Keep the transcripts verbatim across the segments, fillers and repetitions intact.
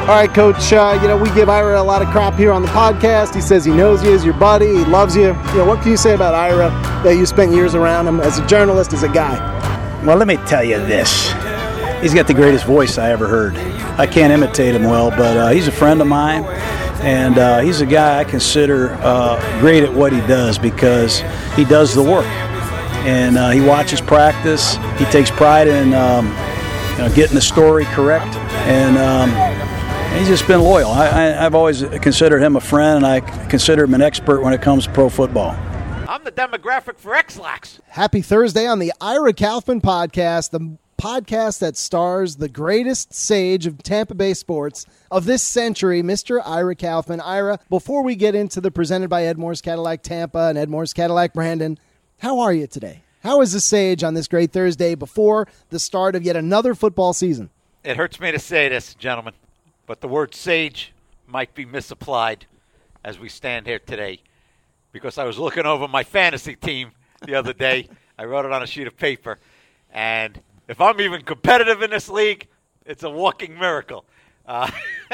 All right, Coach, uh, you know, we give Ira a lot of crap here on the podcast. He says he knows you, he's your buddy, he loves you. You know, what can you say about Ira that you spent years around him as a journalist, as a guy? Well, let me tell you this. He's got the greatest voice I ever heard. I can't imitate him well, but uh, he's a friend of mine, and uh, he's a guy I consider uh, great at what he does because he does the work. And uh, he watches practice. He takes pride in um, you know, getting the story correct, and um, he's just been loyal. I, I, I've always considered him a friend, and I consider him an expert when it comes to pro football. I'm the demographic for X-Lax. Happy Thursday on the Ira Kaufman Podcast, the podcast that stars the greatest sage of Tampa Bay sports of this century, Mister Ira Kaufman. Ira, before we get into the presented by Ed Moore's Cadillac Tampa and Ed Moore's Cadillac Brandon, how are you today? How is the sage on this great Thursday before the start of yet another football season? It hurts me to say this, gentlemen, but the word sage might be misapplied as we stand here today because I was looking over my fantasy team the other day. I wrote it on a sheet of paper, and if I'm even competitive in this league, it's a walking miracle. Uh,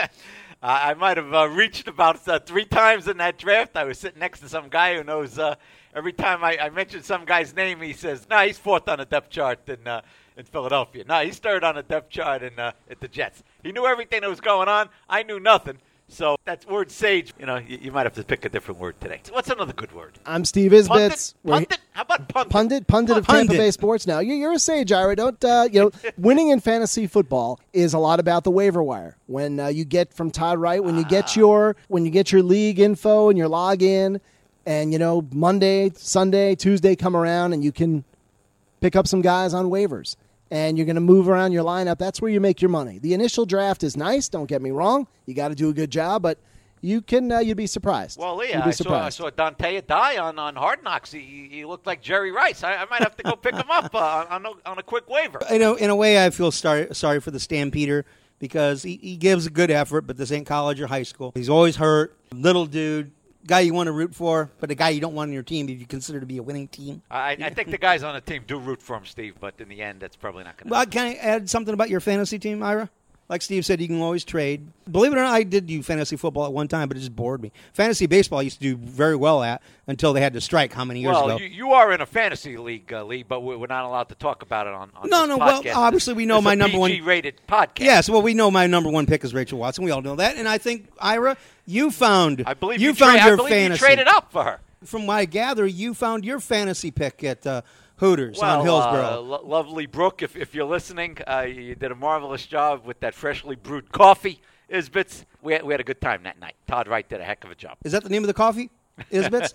I might have uh, reached about uh, three times in that draft. I was sitting next to some guy who knows uh, every time I, I mention some guy's name, he says, no, nah, he's fourth on the depth chart in, uh, in Philadelphia. No, nah, he's third on the depth chart in, uh, at the Jets. He knew everything that was going on. I knew nothing. So that word sage, you know, you, you might have to pick a different word today. What's another good word? I'm Steve Isbitz. Pundit? Pundit? How about pundit? Pundit, pundit of Tampa Bay sports now. You're, you're a sage, Ira. Don't, uh, you know, winning in fantasy football is a lot about the waiver wire. When uh, you get from Todd Wright, when you get your when you get your league info and your login, and, you know, Monday, Sunday, Tuesday come around and you can pick up some guys on waivers. And you're going to move around your lineup. That's where you make your money. The initial draft is nice. Don't get me wrong. You got to do a good job, but you can uh, you'd be surprised. Well, Lee, I saw, I saw Dante die on, on Hard Knocks. He, he looked like Jerry Rice. I, I might have to go pick him up uh, on, a, on a quick waiver. You know, in a way, I feel sorry, sorry for the Stampeder because he, he gives a good effort, but this ain't college or high school. He's always hurt. Little dude. Guy you want to root for, but a guy you don't want on your team if you consider to be a winning team. I, I think the guys on the team do root for him, Steve, but in the end, that's probably not going to Well, can I add something about your fantasy team, Ira? Like Steve said, you can always trade. Believe it or not, I did do fantasy football at one time, but it just bored me. Fantasy baseball I used to do very well at until they had to strike how many years well, ago. Well, you, you are in a fantasy league, uh, Lee, but we're not allowed to talk about it on, on no, this no, podcast. well, obviously we know it's my a number one P G-rated podcast. Yes, well, we know my number one pick is Rachel Watson. We all know that, and I think Ira, you found. I believe you, you found tra- your I believe fantasy. you traded up for her. From what I gather, you found your fantasy pick at uh, Hooters well, on Hillsborough. Uh, lo- lovely Brooke, if, if you're listening, uh, you did a marvelous job with that freshly brewed coffee. Isbitz, we had, we had a good time that night. Todd Wright did a heck of a job. Is that the name of the coffee, Isbitz?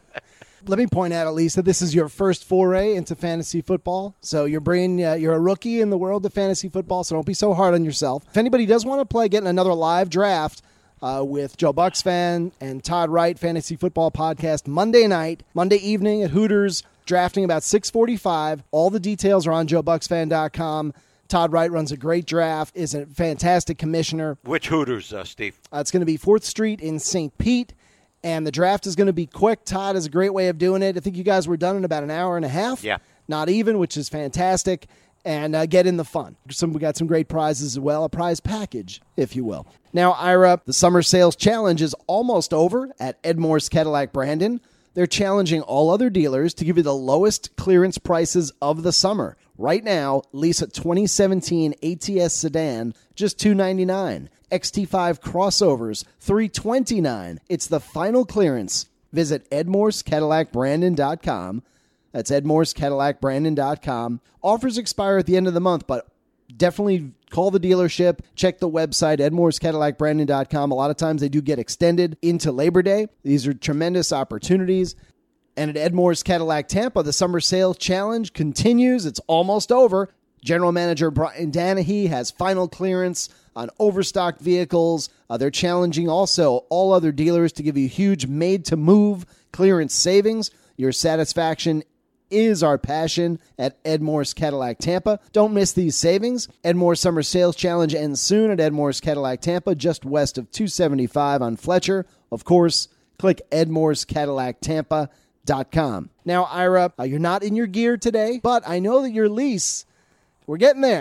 Let me point out, at least, that this is your first foray into fantasy football. So you're bringing, uh, you're a rookie in the world of fantasy football, so don't be so hard on yourself. If anybody does want to play, getting another live draft uh, with Joe Bucks fan and Todd Wright, Fantasy Football Podcast, Monday night, Monday evening at Hooters, drafting about six forty-five. All the details are on joe bucks fan dot com. Todd Wright runs a great draft, is a fantastic commissioner. Which Hooters, uh, Steve? Uh, it's going to be fourth Street in Saint Pete, and the draft is going to be quick. Todd has a great way of doing it. I think you guys were done in about an hour and a half. Yeah. Not even, which is fantastic. And uh, get in the fun. Some, we got some great prizes as well, a prize package, if you will. Now, Ira, the Summer Sales Challenge is almost over at Ed Moore's Cadillac Brandon. They're challenging all other dealers to give you the lowest clearance prices of the summer. Right now, lease a twenty seventeen A T S sedan, just two hundred ninety-nine dollars. X T five crossovers, three hundred twenty-nine dollars. It's the final clearance. Visit ed moores cadillac brandon dot com. That's ed moores cadillac brandon dot com. Offers expire at the end of the month, but definitely call the dealership. Check the website, ed moores cadillac brandon dot com. A lot of times they do get extended into Labor Day. These are tremendous opportunities. And at Ed Moore's Cadillac Tampa, the Summer Sales Challenge continues. It's almost over. General Manager Brian Danahy has final clearance on overstocked vehicles. Uh, they're challenging also all other dealers to give you huge made-to-move clearance savings. Your satisfaction is our passion at Ed Moore's Cadillac Tampa. Don't miss these savings. Ed Moore's Summer Sales Challenge ends soon at Ed Moore's Cadillac Tampa, just west of two seventy-five on Fletcher. Of course, click ed moores cadillac tampa dot com. Now, Ira, uh, you're not in your gear today, but I know that your lease, we're getting there.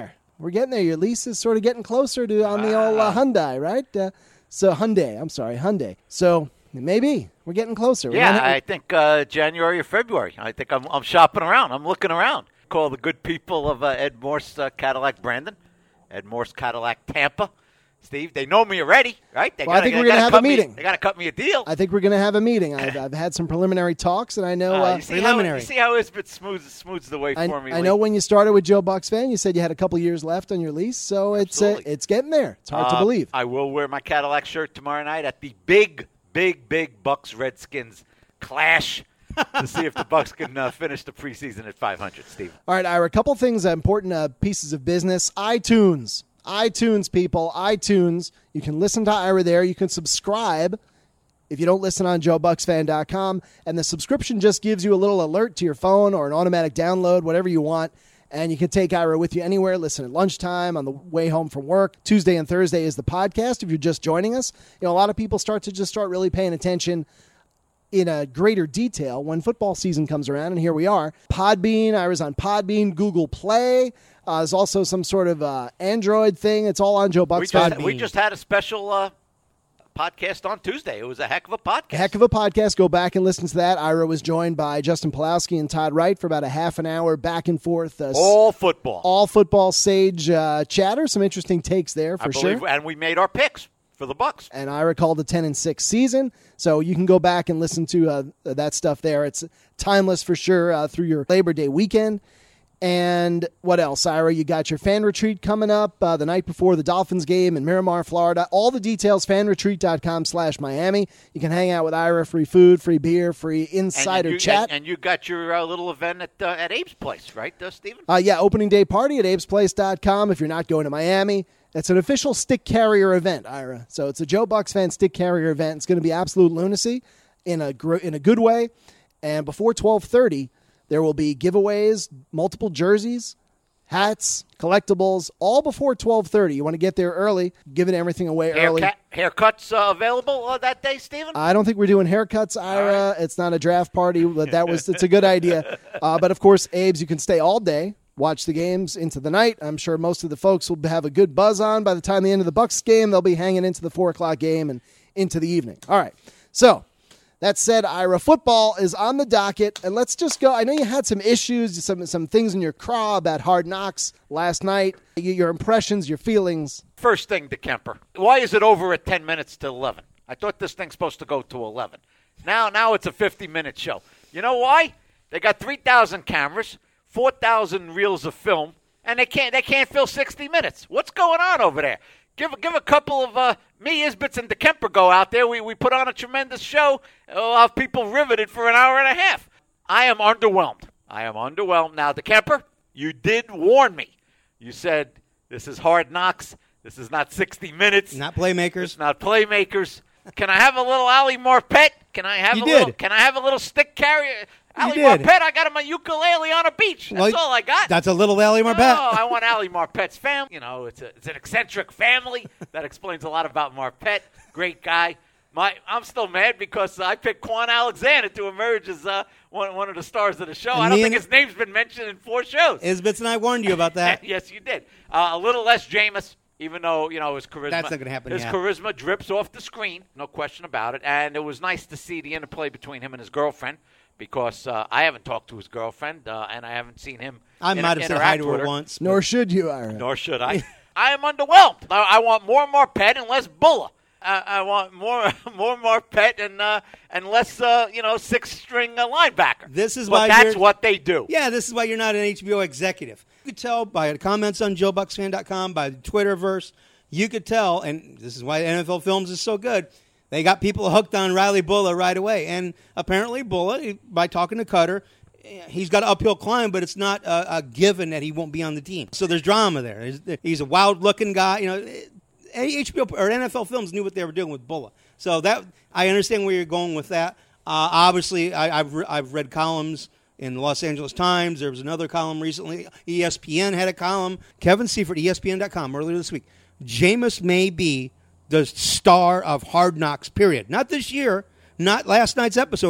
We're getting there. Your lease is sort of getting closer to on the old uh, Hyundai, right? Uh, so Hyundai, I'm sorry, Hyundai. So maybe we're getting closer. We're Yeah, not- I think uh, January or February. I think I'm, I'm shopping around. I'm looking around. Call the good people of uh, Ed Morse uh, Cadillac Brandon, Ed Morse Cadillac Tampa. Steve, they know me already, right? They Well, I gotta, think they we're gonna gotta have a cut me- meeting. They got to cut me a deal. I think we're going to have a meeting. I've, I've had some preliminary talks, and I know. Uh, Uh, you see how, preliminary. you see how Isbit smooths, smooths the way I, for me? I Lee? know when you started with Joe Bucks fan, you said you had a couple years left on your lease, so it's uh, Absolutely. it's getting there. It's hard to Uh, believe. I will wear my Cadillac shirt tomorrow night at the big, big, big Bucks Redskins clash to see if the Bucks can uh, finish the preseason at five hundred. Steve. All right, Ira, a couple things, uh, important uh, pieces of business. iTunes. iTunes, people. iTunes. You can listen to Ira there. You can subscribe if you don't listen on joe bucks fan dot com. And the subscription just gives you a little alert to your phone or an automatic download, whatever you want. And you can take Ira with you anywhere. Listen at lunchtime, on the way home from work. Tuesday and Thursday is the podcast if you're just joining us. You know, a lot of people start to just start really paying attention in a greater detail when football season comes around, and here we are. Podbean, I was on Podbean, Google Play. Uh, there's also some sort of uh, Android thing. It's all on Joe We Buck's just, Pod. we just had a special uh, podcast on Tuesday. It was a heck of a podcast. Heck of a podcast. Go back and listen to that. Ira was joined by Justin Pulowski and Todd Wright for about a half an hour back and forth. Uh, All football. all football sage uh, chatter. Some interesting takes there I for believe, sure. and we made our picks for the Bucks. And Ira called a ten and six season. So you can go back and listen to uh, that stuff there. It's timeless for sure uh, through your Labor Day weekend. And what else, Ira? You got your fan retreat coming up uh, the night before the Dolphins game in Miramar, Florida. All the details, fan retreat dot com slash Miami. You can hang out with Ira, free food, free beer, free insider and you, chat. And, and you got your uh, little event at uh, at Abe's place, right, uh, Stephen? Uh, yeah, opening day party at abes place dot com if you're not going to Miami. It's an official stick carrier event, Ira. So it's a Joe Bucks fan stick carrier event. It's going to be absolute lunacy in a gr- in a good way. And before twelve thirty, there will be giveaways, multiple jerseys, hats, collectibles, all before twelve thirty. You want to get there early, giving everything away early. Haircut, haircuts uh, available uh, that day, Stephen? I don't think we're doing haircuts, Ira. It's not a draft party, but that was it's a good idea. Uh, but of course, Abe's, you can stay all day, watch the games into the night. I'm sure most of the folks will have a good buzz on. By the time the end of the Bucks game, they'll be hanging into the four o'clock game and into the evening. All right. So that said, Ira, football is on the docket, and let's just go. I know you had some issues, some some things in your craw about Hard Knocks last night. Your impressions, your feelings. First thing to Kemper. Why is it over at ten minutes to eleven? I thought this thing's supposed to go to eleven. Now, now it's a fifty-minute show. You know why? They got three thousand cameras, four thousand reels of film, and they can't they can't fill sixty minutes. What's going on over there? Give give a couple of uh, me, Isbits, and DeKemper go out there. We we put on a tremendous show. We'll have people riveted for an hour and a half. I am underwhelmed. I am underwhelmed. Now, DeKemper, you did warn me. You said this is Hard Knocks. This is not sixty minutes. Not playmakers. It's not playmakers. Can I have a little Ali Marpet? Can I have You a did. little? Can I have a little stick carrier? Ali did. Marpet, I got him a ukulele on a beach. That's Well, all I got. That's a little Ali Marpet. Oh, I want Ali Marpet's family. You know, it's a, it's an eccentric family. That explains a lot about Marpet. Great guy. My, I'm still mad because I picked Quan Alexander to emerge as uh, one, one of the stars of the show. And I don't me think and- his name's been mentioned in four shows. Isbits and I warned you about that. Yes, you did. Uh, a little less Jameis, even though, you know, his charisma. That's not gonna happen, His yeah. charisma drips off the screen, no question about it. And it was nice to see the interplay between him and his girlfriend because uh, I haven't talked to his girlfriend uh, and I haven't seen him. I inter- might have said interact hi to with her once. but- Nor should you, Ira. Nor should I. I am underwhelmed. I, I want more Marpet and less Bulla. I, I want more more Marpet and uh, and less uh, you know six string uh, linebacker. This is but why that's you're- what they do. Yeah, this is why you're not an H B O executive. You could tell by the comments on joe bucks fan dot com, by the Twitterverse. You could tell, and this is why N F L Films is so good. They got people hooked on Riley Bulla right away. And apparently Bulla, by talking to Cutter, he's got an uphill climb, but it's not a, a given that he won't be on the team. So there's drama there. He's, he's a wild-looking guy. You know, H B O or N F L Films knew what they were doing with Bulla. So that I understand where you're going with that. Uh, obviously, I, I've re- I've read columns in the Los Angeles Times. There was another column recently. E S P N had a column. Kevin Seifert, E S P N dot com, earlier this week. Jameis may be the star of Hard Knocks, period. Not this year, not last night's episode.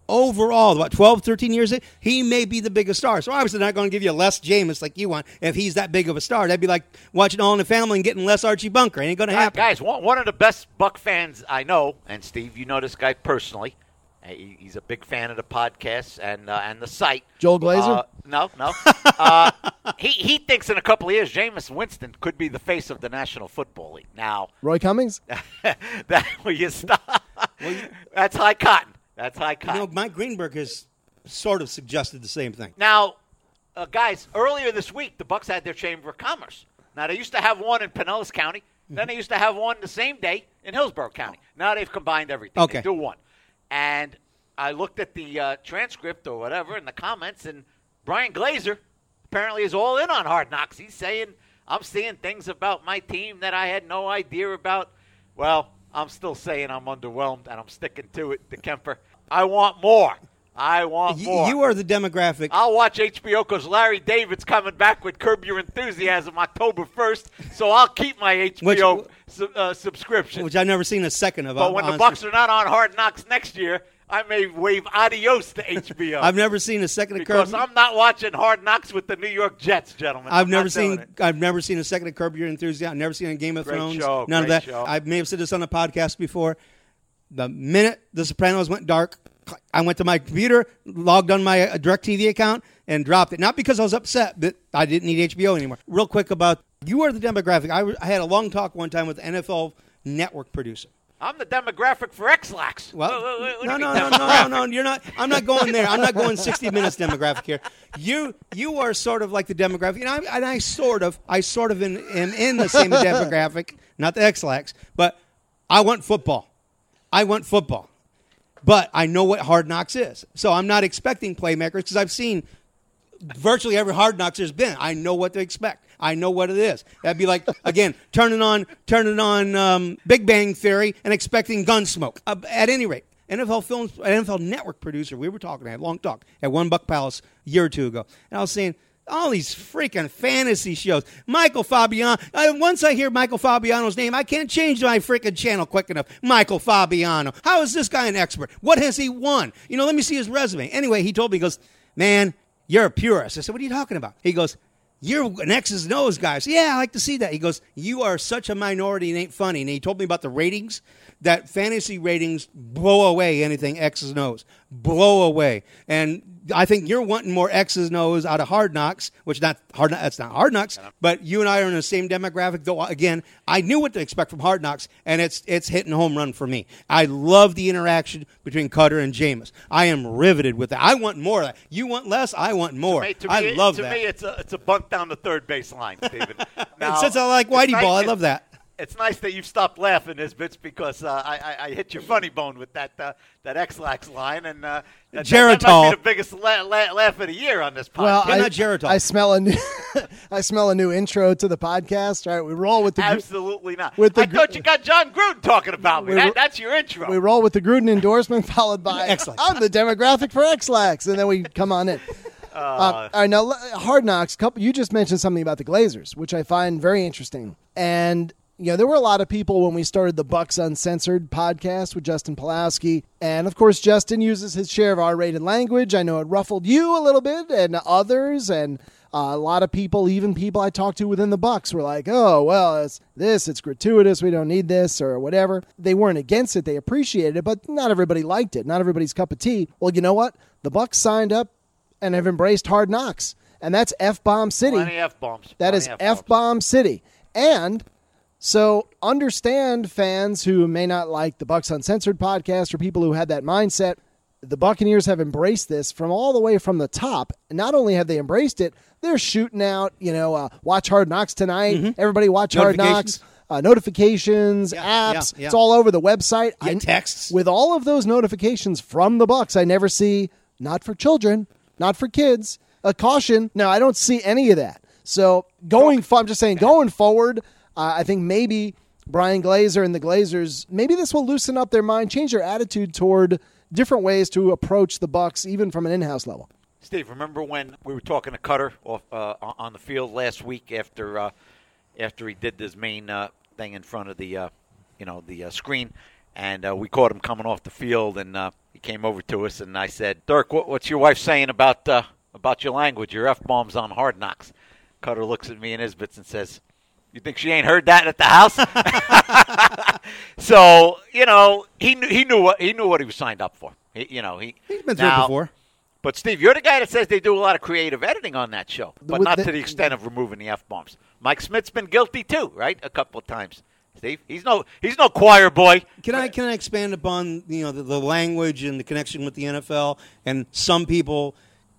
overall, about twelve, thirteen years, he may be the biggest star. So obviously they're not going to give you Les Jameis like you want if he's that big of a star. That'd be like watching All in the Family and getting less Archie Bunker. It ain't going to happen. Guys, one, one of the best Buck fans I know, and Steve, you know this guy personally. He, he's a big fan of the podcast and uh, and the site. Joel Glazer? Uh, no, no. uh, he he thinks in a couple of years, Jameis Winston could be the face of the National Football League. Now, Roy Cummings? that will you stop? Well, you, That's high cotton. That's high cotton. You know, Mike Greenberg has sort of suggested the same thing. Now, uh, guys, earlier this week, the Bucks had their Chamber of Commerce. Now, they used to have one in Pinellas County. Mm-hmm. Then they used to have one the same day in Hillsborough County. Now they've combined everything. Okay. They do one. And I looked at the uh, transcript or whatever in the comments, and Brian Glazer apparently is all in on Hard Knocks. He's saying, I'm seeing things about my team that I had no idea about. Well, I'm still saying I'm underwhelmed, and I'm sticking to it, DeKemper. I want more. I want You, more. you are the demographic. I'll watch H B O because Larry David's coming back with Curb Your Enthusiasm October first, so I'll keep my H B O Which- su- uh, subscription. Which I've never seen a second of. But when the Bucks are not on Hard Knocks next year, I may wave adios to H B O. I've never seen a second of because Curb. I'm not watching Hard Knocks with the New York Jets, gentlemen. I've I'm never not doing seen. it. I've never seen a second of Curb Your Enthusiasm. I've never seen a Game of Great Thrones. show, None of great that. show. I may have said this on a podcast before. The minute The Sopranos went dark, I went to my computer, logged on my uh, DirecTV account, and dropped it. Not because I was upset, but I didn't need H B O anymore. Real quick about you are the demographic. I, I had a long talk one time with the N F L Network producer. I'm the demographic for X-Lax. Well, What- what- what do no, you no, mean no, no, demographic? no, you're not. I'm not going there. I'm not going sixty minutes demographic here. You, you are sort of like the demographic, and I, and I sort of, I sort of in, am in the same demographic, not the X-Lax, but I want football. I want football, but I know what Hard Knocks is, so I'm not expecting playmakers because I've seen virtually every Hard Knocks there's been. I know what to expect. I know what it is. That'd be like, again, turning on turning on um, Big Bang Theory and expecting Gunsmoke. Uh, at any rate, N F L Films, N F L Network producer, we were talking, I had a long talk at One Buck Palace a year or two ago, and I was saying, all these freaking fantasy shows. Michael Fabiano. I, once I hear Michael Fabiano's name, I can't change my freaking channel quick enough. Michael Fabiano. How is this guy an expert? What has he won? You know, let me see his resume. Anyway, he told me, he goes, man, you're a purist. I said, what are you talking about? He goes, you're an X's and O's guy. I said, yeah, I like to see that. He goes, you are such a minority and ain't funny. And he told me about the ratings, that fantasy ratings blow away anything X's and O's. Blow away. And I think you're wanting more X's and O's out of Hard Knocks, which not hard. That's not Hard Knocks, but you and I are in the same demographic. Though again, I knew what to expect from Hard Knocks, and it's it's hitting home run for me. I love the interaction between Cutter and Jameis. I am riveted with that. I want more of that. You want less. I want more. To me, to I me, love to that. me, it's a it's a bunt down the third base line, Stephen. Now, and since I like it's Whitey nice- Ball, I it- love that. It's nice that you've stopped laughing, Nisbets, because uh, I, I, I hit your funny bone with that uh, that X-Lax line, and uh, that, that, that might Geritol. be the biggest la- la- laugh of the year on this podcast. Well, You're I, not Geritol. I smell a new, I smell a new intro to the podcast. All right, we roll with the gr- Absolutely not. with the I gr- thought you got John Gruden talking about me. We- That, that's your intro. we roll with the Gruden endorsement, followed by X-Lax. I'm the demographic for X-Lax, and then we come on in. Uh, all right, now l- Hard Knocks. Couple, you just mentioned something about the Glazers, which I find very interesting. And you know, there were a lot of people when we started the Bucks Uncensored podcast with Justin Pulaski, and of course, Justin uses his share of R-rated language. I know it ruffled you a little bit, and others, and uh, a lot of people, even people I talked to within the Bucks, were like, "Oh, well, it's this, it's gratuitous. We don't need this, or whatever." They weren't against it; they appreciated it, but not everybody liked it. Not everybody's cup of tea. Well, you know what? The Bucks signed up and have embraced Hard Knocks, and that's F-bomb city. Plenty F-bombs. That Plenty is F-bombs. F-bomb city. And so understand, fans who may not like the Bucks Uncensored podcast or people who had that mindset, the Buccaneers have embraced this from all the way from the top. And not only have they embraced it, they're shooting out, you know, uh, watch Hard Knocks tonight. Mm-hmm. Everybody watch Hard Knocks. Uh, notifications, Yeah, apps, yeah, yeah. it's all over the website. Get I- texts. With all of those notifications from the Bucks, I never see, not for children, not for kids, a caution. No, I don't see any of that. So going, fo- I'm just saying, going forward, uh, I think maybe Brian Glazer and the Glazers, maybe this will loosen up their mind, change their attitude toward different ways to approach the Bucks, even from an in-house level. Steve, remember when we were talking to Cutter off, uh, on the field last week after uh, after he did this main uh, thing in front of the uh, you know the uh, screen, and uh, we caught him coming off the field, and uh, he came over to us, and I said, Dirk, what, what's your wife saying about uh, about your language, your F-bombs on Hard Knocks? Cutter looks at me and Isbitts and says, you think she ain't heard that at the house? So, you know, he knew, he knew what he knew what he was signed up for. He, you know, he He's been through now, it before. But, Steve, you're the guy that says they do a lot of creative editing on that show, but With not the- to the extent of removing the F-bombs. Mike Smith's been guilty, too, right, a couple of times. Steve, he's no he's no choir boy. Can I can I expand upon you know the, the language and the connection with the N F L and some people,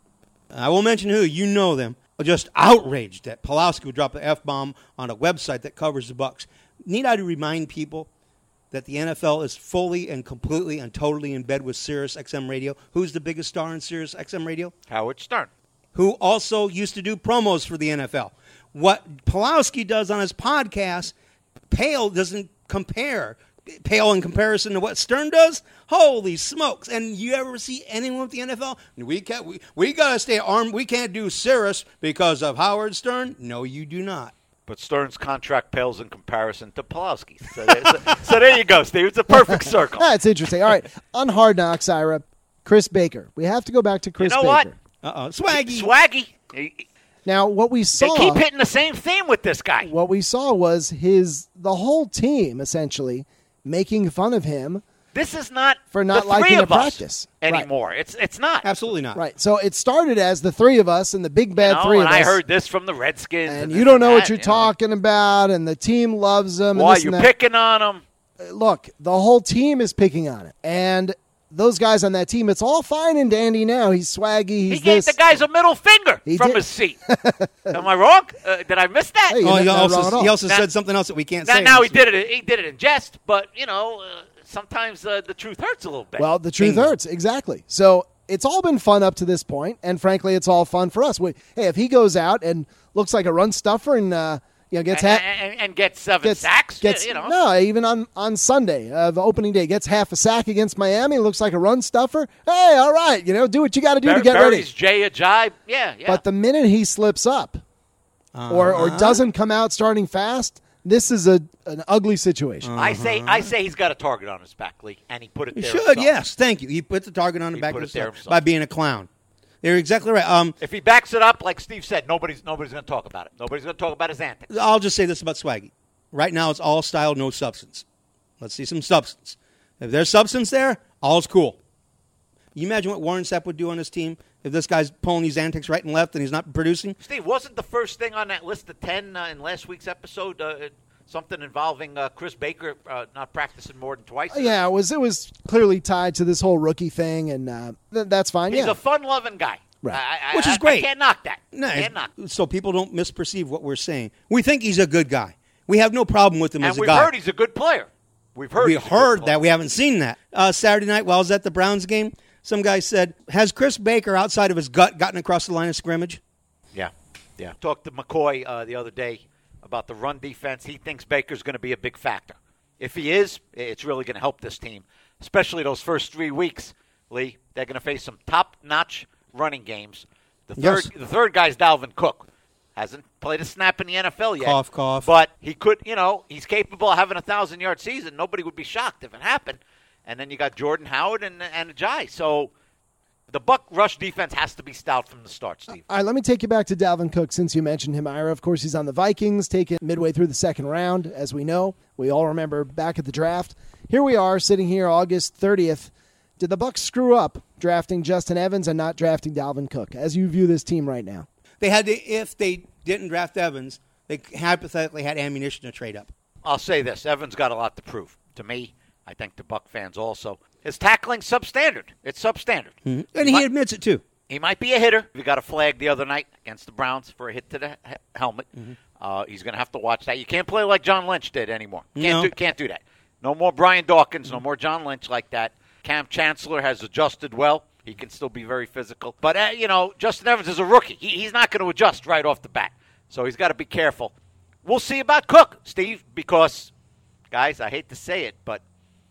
I won't mention who, you know them, are just outraged that Pawlowski would drop the F-bomb on a website that covers the Bucs. Need I to remind people that the N F L is fully and completely and totally in bed with Sirius X M Radio? Who's the biggest star in Sirius X M Radio? Howard Stern. Who also used to do promos for the N F L. What Pawlowski does on his podcast, pale doesn't compare. Pale in comparison to what Stern does? Holy smokes. And you ever see anyone with the N F L? We can't, we, we got to stay armed. We can't do Sirius because of Howard Stern? No, you do not. But Stern's contract pales in comparison to Pawlowski's. So, there- so, so there you go, Steve. It's a perfect circle. That's interesting. All right, on Hard Knocks, Ira, Chris Baker. We have to go back to Chris You know Baker. what? Uh-oh. Swaggy. Swaggy. He- Now, what we They saw, keep hitting the same theme with this guy. what we saw was his the whole team essentially making fun of him. This is not For not the liking three to of us practice. Right. anymore. It's it's not. Absolutely not. Right. So it started as the three of us and the big bad You know, three and of I us. heard this from the Redskins. and And you this don't and know what that, you're you talking about, and the team loves them. Know. And Why this you and that. picking on him? Look, the whole team is picking on it, and those guys on that team, it's all fine and dandy now. He's swaggy. He's He gave this. the guys a middle finger He from did. his seat. Am I wrong? Uh, did I miss that? Hey, Oh, You're he not wrong at also, all. he also Now- said something else that we can't now, say. now he did it. He did it in jest, but you know, uh, sometimes uh, the truth hurts a little bit. Well, the truth Bingo. hurts. Exactly. So it's all been fun up to this point, and frankly, it's all fun for us. We, hey, if he goes out and looks like a run stuffer and uh, you know gets and, ha- and, and gets seven gets sacks. gets you know, no, even on on Sunday of opening day, gets half a sack against Miami, looks like a run stuffer. Hey, all right, you know, do what you got to do Bur- to get ready. buries Jay Ajayi. Yeah, yeah. But the minute he slips up, or or doesn't come out starting fast, this is a an ugly situation. I say, I say he's got a target on his back, Lee, and he put it He there. should, himself. yes. Thank you. He put the target on the He back put of it there himself himself. by being a clown. They're exactly right. Um, If he backs it up, like Steve said, nobody's nobody's going to talk about it. Nobody's going to talk about his antics. I'll just say this about Swaggy. Right now, it's all style, no substance. Let's see some substance. If there's substance there, all's cool. You imagine what Warren Sapp would do on his team if this guy's pulling these antics right and left and he's not producing? Steve, wasn't the first thing on that list of ten uh, in last week's episode uh, something involving uh, Chris Baker uh, not practicing more than twice? Yeah, it was it was clearly tied to this whole rookie thing, and uh, th- that's fine. He's yeah, a fun-loving guy. Right. I, I, Which is I- great. I can't knock that. No, can't knock. so people don't misperceive what we're saying. We think he's a good guy. We have no problem with him And as a we've guy. heard he's a good player. We've heard. we he's a good heard player. that. We haven't seen that. Uh, Saturday night, while I was at the Browns game, some guy said, has Chris Baker, outside of his gut, gotten across the line of scrimmage? Yeah, yeah. Talked to McCoy uh, the other day about the run defense. He thinks Baker's going to be a big factor. If he is, it's really going to help this team, especially those first three weeks. Lee, they're going to face some top-notch running games. The third, Yes. the third guy's Dalvin Cook. Hasn't played a snap in the N F L yet. Cough, cough. But he could, you know, he's capable of having a thousand-yard season. Nobody would be shocked if it happened. And then you got Jordan Howard and and Ajayi. So the Buck rush defense has to be stout from the start, Steve. All right, let me take you back to Dalvin Cook since you mentioned him, Ira. Of course, he's on the Vikings, taken midway through the second round, as we know. We all remember back at the draft. Here we are, sitting here August thirtieth. Did the Bucs screw up drafting Justin Evans and not drafting Dalvin Cook, as you view this team right now? They had to, if they didn't draft Evans, they hypothetically had ammunition to trade up. I'll say this. Evans got a lot to prove. To me, I think the Buck fans also. His tackling's substandard. It's substandard. And He he might- admits it, too. He might be a hitter. We got a flag the other night against the Browns for a hit to the he- helmet. Uh, he's going to have to watch that. You can't play like John Lynch did anymore. Can't, No. do, can't do that. No more Brian Dawkins. No more John Lynch like that. Cam Chancellor has adjusted well. He can still be very physical. But, uh, you know, Justin Evans is a rookie. He, he's not going to adjust right off the bat. So he's got to be careful. We'll see about Cook, Steve, because, guys, I hate to say it, but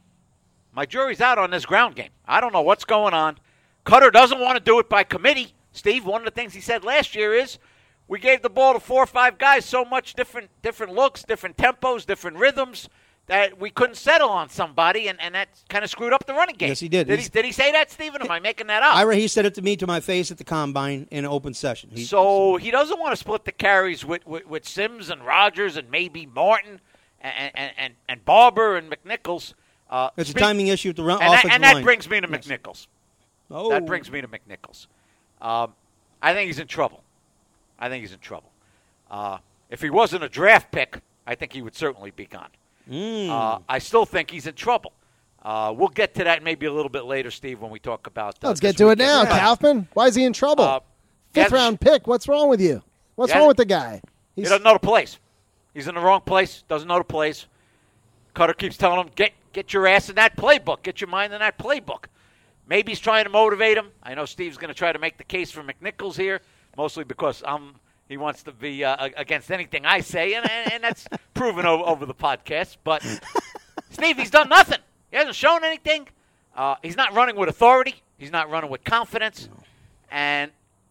my jury's out on this ground game. I don't know what's going on. Cutter doesn't want to do it by committee. Steve, one of the things he said last year is we gave the ball to four or five guys, so much different different looks, different tempos, different rhythms, that we couldn't settle on somebody, and, and that kind of screwed up the running game. Yes, he did. Did he, did he say that, Stephen? Am I making that up? Ira, he said it to me to my face at the Combine in an open session. He, so he doesn't want to split the carries with, with, with Sims and Rogers and maybe Martin and and, and, and Barber and McNichols. Uh, it's speak, a timing issue with the run, and offensive that, and that line. brings me to Yes. McNichols. Oh. That brings me to McNichols. Um, I think he's in trouble. I think he's in trouble. Uh, if he wasn't a draft pick, I think he would certainly be gone. Mm. Uh, I still think he's in trouble. Uh, we'll get to that maybe a little bit later, Steve, when we talk about uh, Let's this get to it weekend. now, Yeah. Kaufman. Why is he in trouble? Uh, Fifth he round pick. What's wrong with you? What's he wrong with hasn't- the guy? He He's, doesn't know the place. He's in the wrong place. Doesn't know the place. Cutter keeps telling him, get get your ass in that playbook. Get your mind in that playbook. Maybe he's trying to motivate him. I know Steve's going to try to make the case for McNichols here, mostly because I'm, he wants to be uh, against anything I say, and, and, and that's proven over, over the podcast. But, Steve, he's done nothing. He hasn't shown anything. Uh, he's not running with authority. He's not running with confidence. And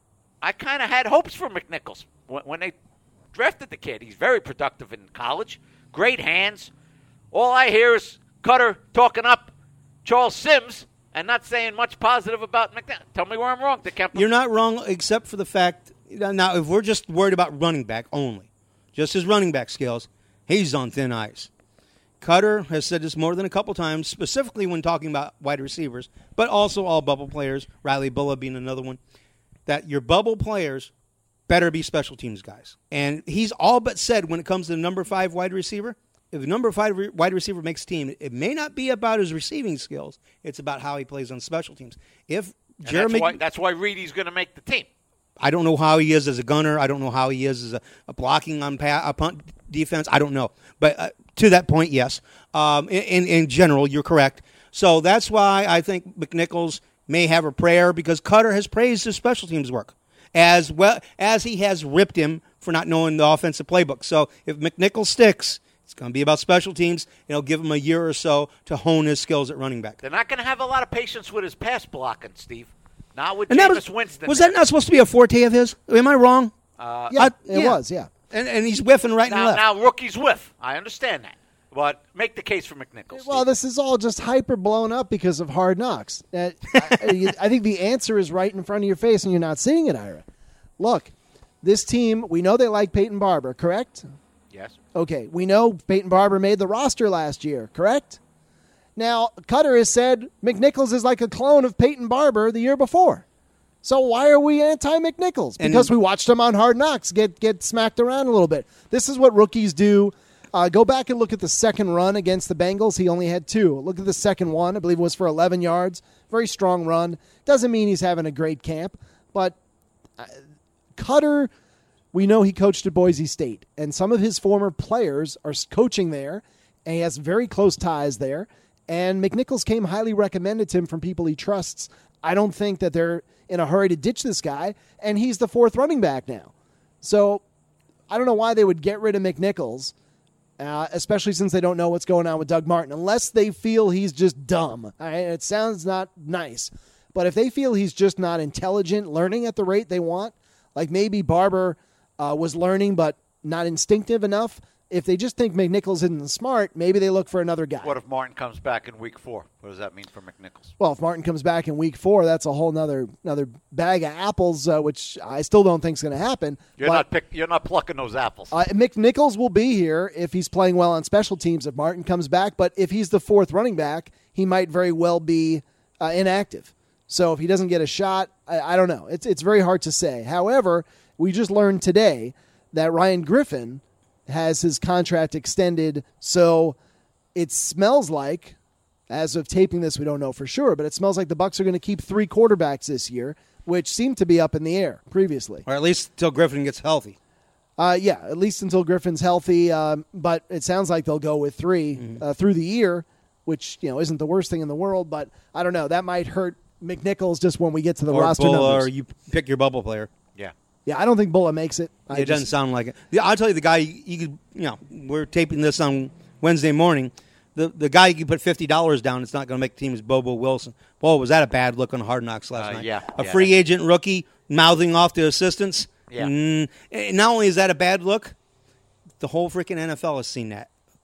I kind of had hopes for McNichols when, when they drafted the kid. He's very productive in college. Great hands. All I hear is Cutter talking up Charles Sims and not saying much positive about McNichols. Tell me where I'm wrong, DeKemper. You're not wrong, except for the fact, now, if we're just worried about running back only, just his running back skills, he's on thin ice. Cutter has said this more than a couple times, specifically when talking about wide receivers, but also all bubble players, Riley Bulla being another one, that your bubble players better be special teams guys. And he's all but said when it comes to the number five wide receiver, if the number five re- wide receiver makes team, it may not be about his receiving skills. It's about how he plays on special teams. If And Jeremy, that's why, that's why Reedy's going to make the team. I don't know how he is as a gunner. I don't know how he is as a, a blocking on pa- a punt defense. I don't know. But uh, to that point, yes. Um, in, in, in general, you're correct. So that's why I think McNichols may have a prayer, because Cutter has praised his special teams work as well as he has ripped him for not knowing the offensive playbook. So if McNichols sticks, it's going to be about special teams. It'll give him a year or so to hone his skills at running back. They're not going to have a lot of patience with his pass blocking, Steve. Not with And that Jameis was, Winston. was there. that not supposed to be a forte of his? Am I wrong? Uh, yeah, I- it yeah. was, yeah. And, and he's whiffing right and now, left. now, rookies whiff. I understand that. But make the case for McNichols. Well, Steve. this is all just hyper blown up because of Hard Knocks. Uh, I, I think the answer is right in front of your face, and you're not seeing it, Ira. Look, this team, we know they like Peyton Barber, correct? Yes. Okay, we know Peyton Barber made the roster last year, correct? Now, Cutter has said McNichols is like a clone of Peyton Barber the year before. So why are we anti-McNichols? And- Because we watched him on Hard Knocks get get smacked around a little bit. This is what rookies do. Uh, go back and look at the second run against the Bengals. He only had two. Look at the second one. I believe it was for eleven yards. Very strong run. Doesn't mean he's having a great camp, but uh, Cutter, we know he coached at Boise State, and some of his former players are coaching there, and he has very close ties there. And McNichols came highly recommended to him from people he trusts. I don't think that they're in a hurry to ditch this guy, and he's the fourth running back now. So I don't know why they would get rid of McNichols, uh, especially since they don't know what's going on with Doug Martin, unless they feel he's just dumb. All right? It sounds not nice, but if they feel he's just not intelligent, learning at the rate they want, like maybe Barber uh, was learning but not instinctive enough, if they just think McNichols isn't smart, maybe they look for another guy. What if Martin comes back in week four? What does that mean for McNichols? Well, if Martin comes back in week four, that's a whole nother another bag of apples, uh, which I still don't think is going to happen. You're But, not pick, You're not plucking those apples. Uh, McNichols will be here if he's playing well on special teams if Martin comes back, but if he's the fourth running back, he might very well be uh, inactive. So if he doesn't get a shot, I, I don't know. It's it's very hard to say. However, we just learned today that Ryan Griffin has his contract extended, so it smells like, as of taping this, we don't know for sure, but it smells like the Bucs are going to keep three quarterbacks this year, which seemed to be up in the air previously. Or at least until Griffin gets healthy. Uh, yeah, at least until Griffin's healthy, um, but it sounds like they'll go with three Mm-hmm. uh, through the year, which you know isn't the worst thing in the world, but I don't know. That might hurt McNichols just when we get to the Or roster Bulla, numbers. or you pick your bubble player. yeah. Yeah, I don't think Bulla makes it. I It doesn't just- sound like it. Yeah, I'll tell you, the guy you could, you know, we're taping this on Wednesday morning. The the guy you could put fifty dollars down, it's not going to make the team is Bobo Wilson. Boy, was that a bad look on Hard Knocks last Uh, night. yeah, a yeah. free agent rookie mouthing off to assistants. Yeah. Mm, and not only is that a bad look, the whole freaking N F L has seen that.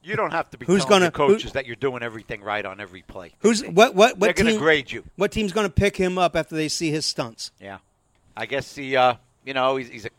You don't have to be Who's telling gonna, the coaches who, that you're doing everything right on every play. Who's what? What? They're What going to team? grade you. What team's going to pick him up after they see his stunts? Yeah, I guess he, uh, you know, he's, he's a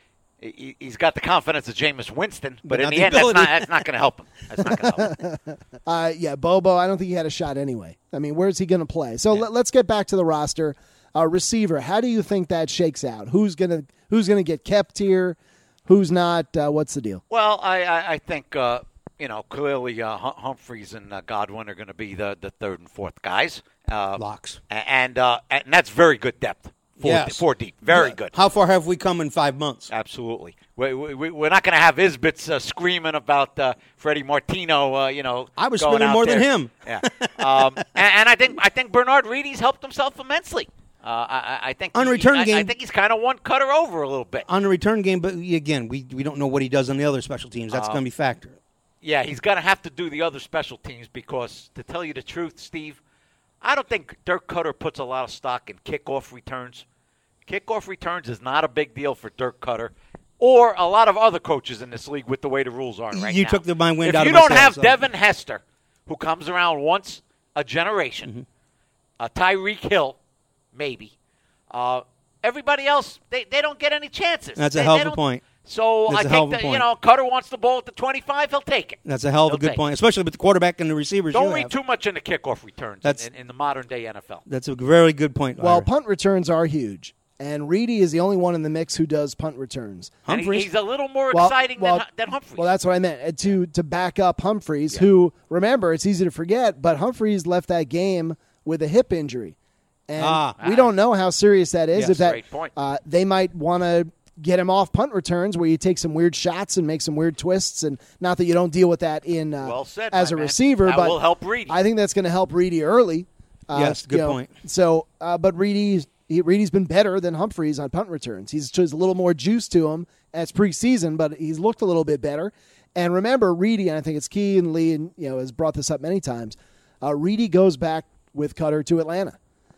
he, he's got the confidence of Jameis Winston, but, But in not the, the end, that's ability. not that's not going to help him. That's not going to help him. Uh, yeah, Bobo, I don't think he had a shot anyway. I mean, where's he going to play? So Yeah. let, let's get back to the roster. Uh, receiver, how do you think that shakes out? Who's gonna Who's gonna get kept here? Who's not? Uh, what's the deal? Well, I I, I think uh, you know clearly uh, Hum- Humphreys and uh, Godwin are going to be the, the third and fourth guys. Uh, Locks. and uh, and that's very good depth. Four, Yes. four deep, very Yeah. good. How far have we come in five months? Absolutely. We, we, we're not going to have Isbits uh, screaming about uh, Freddie Martino. Uh, you know, I was going screaming out more than there. him. Yeah. um, and, and I think I think Bernard Reedy's helped himself immensely. Uh, I, I think On he- return I, game- I think he's kind of won Cutter over a little bit. On the return game, but again, we we don't know what he does on the other special teams. That's Uh, going to be factor. Yeah, he's going to have to do the other special teams because, to tell you the truth, Steve, I don't think Dirk Cutter puts a lot of stock in kickoff returns. Kickoff returns is not a big deal for Dirk Cutter or a lot of other coaches in this league with the way the rules are right You now. took the mind wind if out you of my don't sails, have so- Devin Hester, who comes around once a generation, Mm-hmm. uh, Tyreek Hill, maybe, uh, everybody else, they, they don't get any chances. That's a They- hell they of a don't- point. So That's I a hell of think a that, you point. know, Cutter wants the ball at the twenty-five, he'll take it. That's a hell of a He'll good take point, especially with the quarterback and the receivers. Don't you read have. too much into kickoff returns That's- in, in the modern day N F L. That's a very good point. Well, Ira. punt returns are huge, and Reedy is the only one in the mix who does punt returns. And he- Humphreys? he's a little more Well- exciting well- than, than Humphreys. Well, that's what I meant. Uh, To to back up Humphreys, who, remember, it's easy to forget, but Humphreys left that game with a hip injury. And Ah. we don't know how serious that is. Yes. if that, Great point. Uh, they might want to get him off punt returns where you take some weird shots and make some weird twists. And not that you don't deal with that in uh, Well said, as my a man. receiver, That but will help Reedy. I think that's going to help Reedy early. Uh, Yes, good you know, point. So, uh, but Reedy, he, Reedy's been better than Humphreys on punt returns. He's just a little more juice to him as preseason, but he's looked a little bit better. And remember, Reedy, and I think it's key, and Lee, and you know, has brought this up many times. Uh, Reedy goes back with Cutter to Atlanta,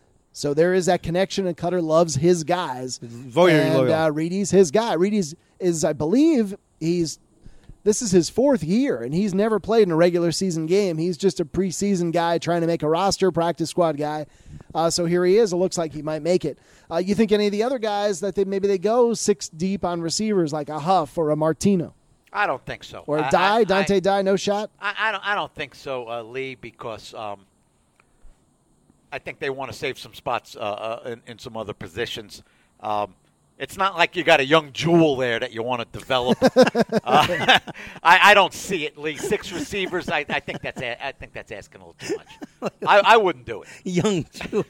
so there is that connection, and Cutter loves his guys. Very and loyal. Uh, Reedy's his guy. Reedy's is, I believe, he's this is his fourth year, and he's never played in a regular season game. He's just a preseason guy trying to make a roster, practice squad guy. Uh, so here he is. It looks like he might make it. Uh, you think any of the other guys that they maybe they go six deep on receivers like a Huff or a Martino I don't think so. or a I- Die, I- Dante Die, no shot? I, I don't. I don't think so, uh, Lee, because um, I think they want to save some spots uh, uh, in, in some other positions. Um, it's not like you got a young jewel there that you want to develop. uh, I, I don't see it, Lee. Six receivers. I, I think that's. A, I think that's asking a little too much. I, I wouldn't do it. Young Jew.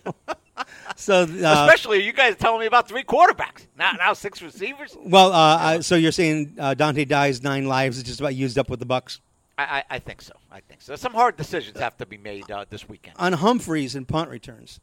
so, uh, Especially you guys telling me about three quarterbacks. Now, now six receivers. well, uh, I, so you're saying uh, Dante Dye's nine lives is just about used up with the Bucks? I, I, I think so. I think so. Some hard decisions have to be made uh, this weekend. On Humphreys and punt returns,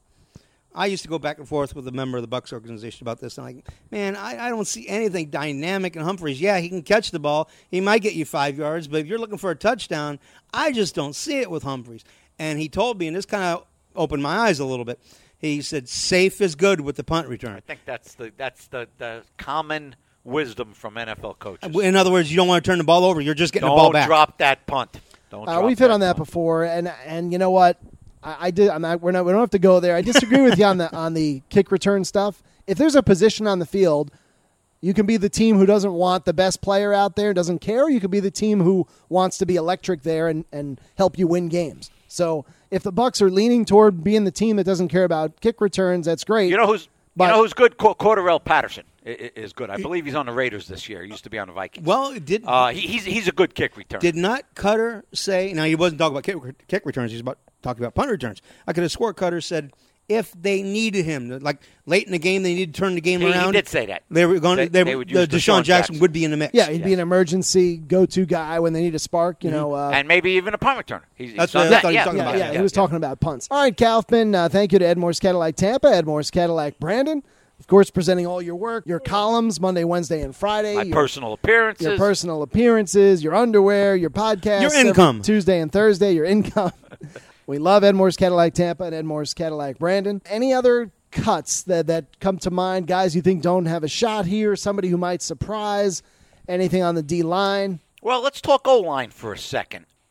I used to go back and forth with a member of the Bucks organization about this. And I'm like, man, I, I don't see anything dynamic in Humphreys. Yeah, he can catch the ball. He might get you five yards, but if you're looking for a touchdown, I just don't see it with Humphreys. And he told me, and this kind of opened my eyes a little bit. He said, safe is good with the punt return. I think that's the that's the, the common wisdom from N F L coaches. In other words, you don't want to turn the ball over. You're just getting Don't the ball back. drop that punt. Don't. Uh, drop we've hit on that punt. before, and and you know what? I, I did. I'm not, we're not. We don't have to go there. I disagree with you on the on the kick return stuff. If there's a position on the field, you can be the team who doesn't want the best player out there, doesn't care. You could be the team who wants to be electric there and, and help you win games. So if the Bucks are leaning toward being the team that doesn't care about kick returns, that's great. You know who's But- you know who's good? Cor- Cordarrelle Patterson i- i- is good. I believe he's on the Raiders this year. He used to be on the Vikings. Well, did uh, he, he's he's a good kick return. did not Cutter say? Now he wasn't talking about kick, kick returns. He was about talking about punt returns. I could have swore Cutter said if they needed him, like late in the game, they needed to turn the game He- he around. did say that. They were going. They- They, they were, would the use Deshaun Deshaun Jackson, Jackson. would be in the mix. yeah, he'd be Yes. an emergency go-to guy when they need a spark. You know, uh, and maybe even a punt returner. He's, he's That's done what I that. thought he was yeah, talking yeah, about. yeah, he was talking about punts. All right, Kaufman, uh, thank you to Edmore's Cadillac Tampa, Edmore's Cadillac Brandon. Of course, presenting all your work, your columns, Monday, Wednesday, and Friday. My your, personal appearances. your personal appearances, your underwear, your podcast. Your income. Tuesday and Thursday, your income. We love Edmore's Cadillac Tampa and Edmore's Cadillac Brandon. Any other cuts that, that come to mind, guys you think don't have a shot here, somebody who might surprise, anything on the D-line? Well, let's talk O-line for a second.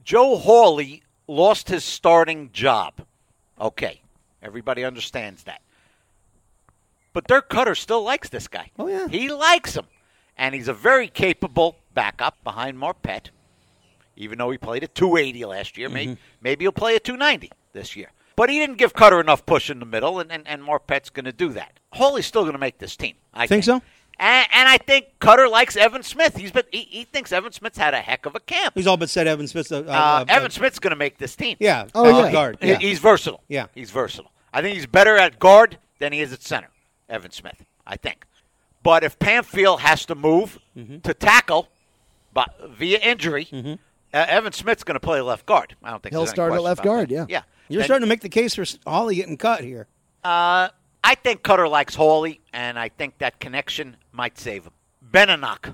Joe Hawley lost his starting job. Okay, everybody understands that. But Dirk Cutter still likes this guy. Oh, yeah. He likes him. And he's a very capable backup behind Marpet, even though he played at two eighty last year. Mm-hmm. Maybe, maybe he'll play at two ninety this year. But he didn't give Cutter enough push in the middle, and, and, and Marpet's going to do that. Hawley's still going to make this team, I think. Think so? And, and I think Cutter likes Evan Smith. He's been, he, he thinks Evan Smith's had a heck of a camp. He's all but said Evan Smith's a, uh, Uh, uh, Evan uh, Smith's going to make this team. Yeah. Oh, uh, yeah. guard. He- Yeah. He's versatile. Yeah. He's versatile. I think he's better at guard than he is at center, Evan Smith, I think. But if Pamphile has to move mm-hmm. to tackle but via injury, mm-hmm. uh, Evan Smith's going to play left guard. I don't think He'll there's any start at question left about guard, that. yeah. Yeah. You're Then- starting to make the case for Hawley getting cut here. Uh, I think Cutter likes Hawley, and I think that connection might save him. Beninock.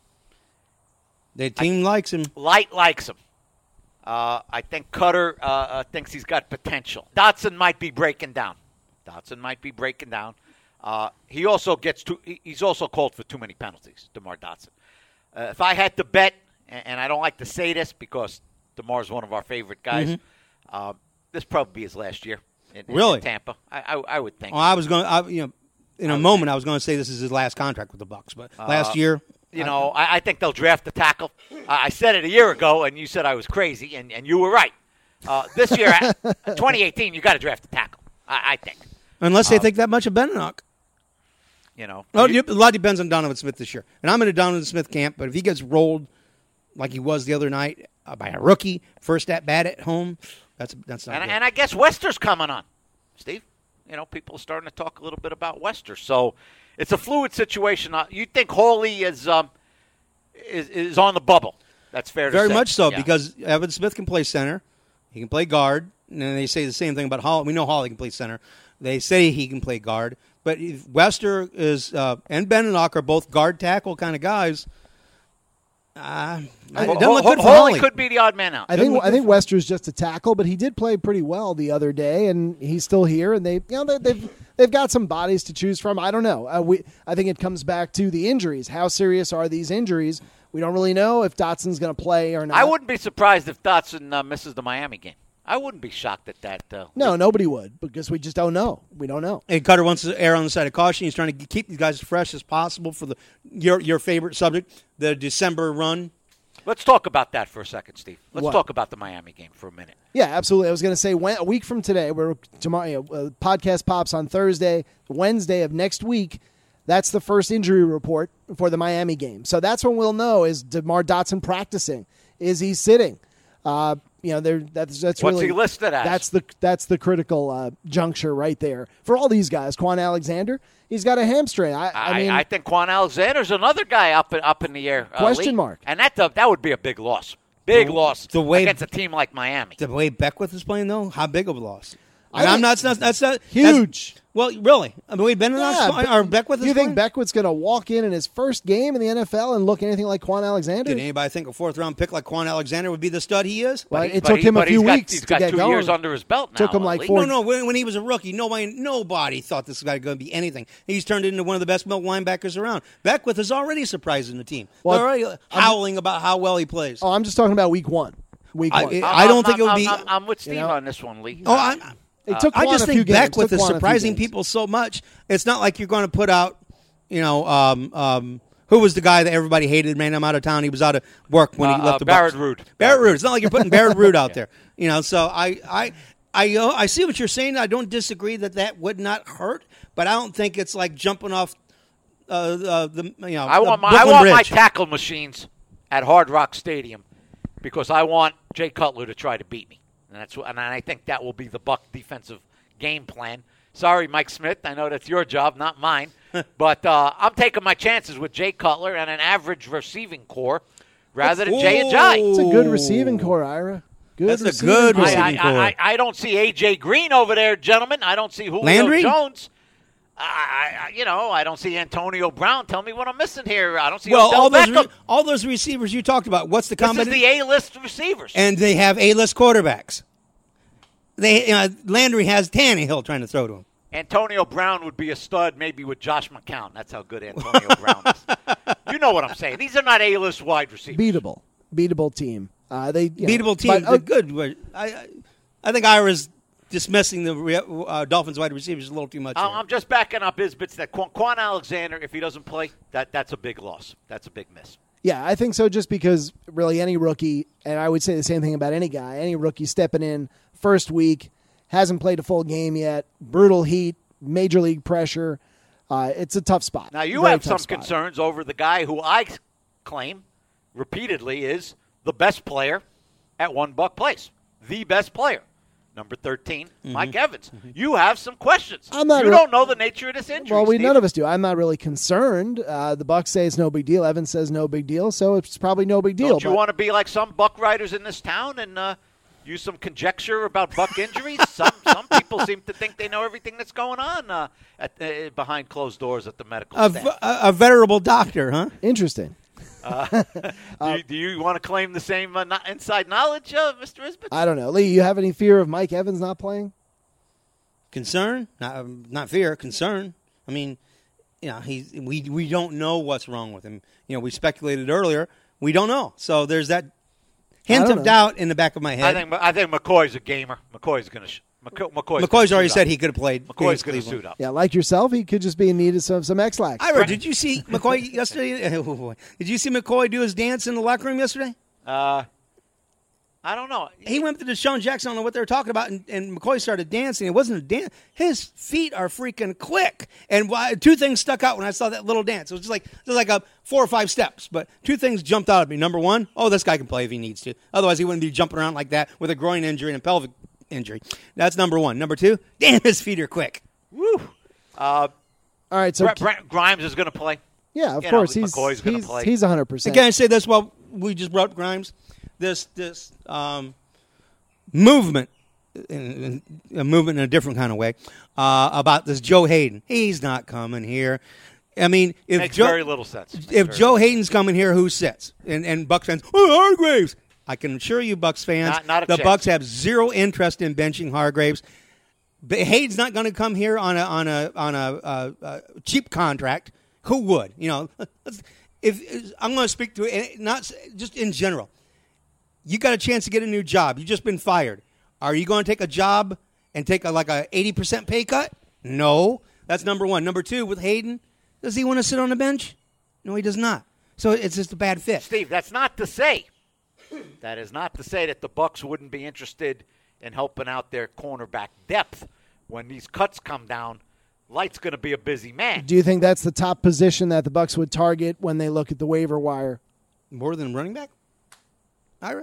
The team I, likes him. Light likes him. Uh, I think Cutter uh, uh, thinks he's got potential. Dotson might be breaking down. Dotson might be breaking down. Uh, he also gets too, he's also called for too many penalties, DeMar Dotson. Uh, if I had to bet, and, and I don't like to say this because DeMar's one of our favorite guys, mm-hmm. uh, this probably be his last year in, really? in Tampa. I, I, I would think. Well, I was going to, you know, in a moment, think. I was going to say this is his last contract with the Bucs, but uh, last year. You know, I, I think they'll draft the tackle. I, I said it a year ago, and you said I was crazy, and, and you were right. Uh, this year, twenty eighteen, you got to draft the tackle, I, I think. Unless they um, think that much of Beninock. You know. Oh, you, a lot depends on Donovan Smith this year. And I'm in a Donovan Smith camp, but if he gets rolled like he was the other night uh, by a rookie, first at bat at home, that's that's not and, good. and I guess Wester's coming on, Steve. You know, people are starting to talk a little bit about Wester. So it's a fluid situation. Uh, you think Hawley is, um, is is on the bubble. That's fair to Very say. much so, yeah. because Evan Smith can play center. He can play guard. And then they say the same thing about Hawley. We know Hawley can play center. They say he can play guard. But if Wester is uh, and Beninock are both guard tackle kind of guys. Uh, it doesn't look good for Hawley Hawley. could be the odd man out. I think I think Wester's just a tackle, but he did play pretty well the other day, and he's still here. And they, you know, they, they've they've got some bodies to choose from. I don't know. Uh, we I think it comes back to the injuries. How serious are these injuries? We don't really know if Dotson's going to play or not. I wouldn't be surprised if Dotson uh, misses the Miami game. I wouldn't be shocked at that. Uh, No, nobody would, because we just don't know. We don't know. And Cutter wants to err on the side of caution. He's trying to keep these guys as fresh as possible for the your your favorite subject, the December run. Let's talk about that for a second, Steve. Let's What? talk about the Miami game for a minute. Yeah, absolutely. I was going to say when, a week from today, we're tomorrow. You know, uh, podcast pops on Thursday, Wednesday of next week. That's the first injury report for the Miami game. So that's when we'll know: is DeMar Dotson practicing? Is he sitting? Uh, you know, there. That's that's What's really he listed as? That's the that's the critical uh, juncture right there for all these guys. Quan Alexander, he's got a hamstring. I, I, I, mean, I think Quan Alexander's another guy up in, up in the air. Uh, Question Lee. mark. And that uh, that would be a big loss. Big The- loss the way- against a team like Miami. The way Beckwith is playing, though, how big of a loss? I And I'm think- not. That's, that's not huge. That's, well, really, I mean, the way Beninock's Yeah, playing, but or Beckwith is you think playing? Beckwith's going to walk in in his first game in the N F L and look anything like Quan Alexander? Did anybody think a fourth round pick like Quan Alexander would be the stud he is? Well, But he- it but took he- him a but few he's got- weeks He's to got get two going. years under his belt now. Took him uh, like Lee. four- No, no. When, when he was a rookie, nobody, nobody thought this guy was going to be anything. He's turned into one of the best middle linebackers around. Beckwith is already surprising the team. Well, They're already howling about how well he plays. Oh, I'm just talking about week one. Week I- one. it- I'm- don't I'm- think it would I'm- be- I'm, I'm with Steve know? on this one, Lee. oh, I'm, it took I Quan just a few think games. Beckwith Took is Quan a few surprising games. people so much. It's not like you're going to put out, you know, um, um, who was the guy that everybody hated, ran him out of town. He was out of work when he Uh, left uh, the Barrett Bucs. Roode. Barrett Roode. It's not like you're putting Barrett Roode out there. You know, so I, I, I, uh, I see what you're saying. I don't disagree that that would not hurt, but I don't think it's like jumping off uh, uh, the, you know, I the want my I Brooklyn want my Bridge. tackle machines at Hard Rock Stadium because I want Jay Cutler to try to beat me, and that's what, and I think that will be the Buck defensive game plan. Sorry, Mike Smith. I know that's your job, not mine. But uh, I'm taking my chances with Jay Cutler and an average receiving core rather than Jay Ajayi. It's a good receiving core, Ira. Good That's a receiving good core. I, receiving I, core. I, I don't see A J Green over there, gentlemen. I don't see Julio Landry? Jones. I, I, you know, I don't see Antonio Brown. Tell me what I'm missing here. I don't see Well, Odell all those, Beckham. re- all those receivers you talked about, what's the This is combination? the A-list receivers. And they have A-list quarterbacks. They uh, Landry has Tannehill trying to throw to him. Antonio Brown would be a stud, maybe with Josh McCown. That's how good Antonio Brown is. You know what I'm saying. These are not A-list wide receivers. Beatable. Beatable team. Uh, they you beatable know, team. but, They're uh, good. But I, I, I think Ira's dismissing the uh, Dolphins wide receivers a little too much. I'm here. I'm just backing up Isbits that Quan, Quan Alexander, if he doesn't play, that that's a big loss. That's a big miss. Yeah, I think so. Just because really any rookie, and I would say the same thing about any guy, any rookie stepping in first week, hasn't played a full game yet, brutal heat, major league pressure. Uh, it's a tough spot. Now, you Very have tough some spot. concerns over the guy who I claim repeatedly is the best player at One Buck Place. The best player. Number thirteen, mm-hmm. Mike Evans. Mm-hmm. You have some questions. I'm not you re- don't know the nature of this injury, Well, we Steve. none of us do. I'm not really concerned. Uh, the Bucs say it's no big deal. Evans says no big deal, so it's probably no big deal. Don't you but- want to be like some Buck writers in this town and uh, use some conjecture about Buck injuries? some some people seem to think they know everything that's going on uh, at, uh, behind closed doors at the medical a, staff. v- a, a venerable doctor, huh? Interesting. Uh, do, you, do you want to claim the same uh, no- inside knowledge, uh, Mister Isbitz? I don't know. Lee, you have any fear of Mike Evans not playing? Concern, not um, not fear. Concern. I mean, you know, he's we we don't know what's wrong with him. You know, we speculated earlier. We don't know. So there's that hint don't of know. doubt in the back of my I head. think I think McCoy's a gamer. McCoy's going to. Sh- McCoy, McCoy's, McCoy's gonna already suit said up. he could have played. McCoy's against going to Cleveland. suit up. Yeah, like yourself, he could just be in need of some, some X-Lax. Ira, did you see McCoy yesterday? Oh, boy. Did you see McCoy do his dance in the locker room yesterday? Uh, I don't know. He went to Deshaun Jackson. I don't know what they were talking about, and, and McCoy started dancing. It wasn't a dance. His feet are freaking quick. And why, two things stuck out when I saw that little dance. It was just like it was like a four or five steps, but two things jumped out at me. Number one, oh, this guy can play if he needs to. Otherwise, he wouldn't be jumping around like that with a groin injury and a pelvic injury. That's number one. Number two, damn, his feet are quick. Woo. Uh, All right, so Brett, Brett Grimes is going to play. yeah, of you know, course he's McCoy's gonna he's, play. he's one hundred percent. Can I say this while we just brought up Grimes? This this um, movement, in, in, a movement in a different kind of way, uh, about this Joe Hayden. He's not coming here. I mean, if Makes Joe, very little sense. Makes if very Joe little Hayden's coming here, who sits? And and Bucs fans, oh, Hargraves. I can assure you, Bucs fans, Not- not a the chance. Bucs have zero interest in benching Hargraves. But Hayden's not going to come here on a on a on a, uh uh cheap contract. Who would? You know, let's, if I'm going to speak to it, not just in general. You got a chance to get a new job. You've just been fired. Are you going to take a job and take a, like a eighty percent pay cut? No. That's number one. Number two, with Hayden, does he want to sit on the bench? No, he does not. So it's just a bad fit. Steve, that's not to say. That is not to say that the Bucs wouldn't be interested in helping out their cornerback depth when these cuts come down. Light's going to be a busy man. Do you think that's the top position that the Bucs would target when they look at the waiver wire? More than running back? Ira?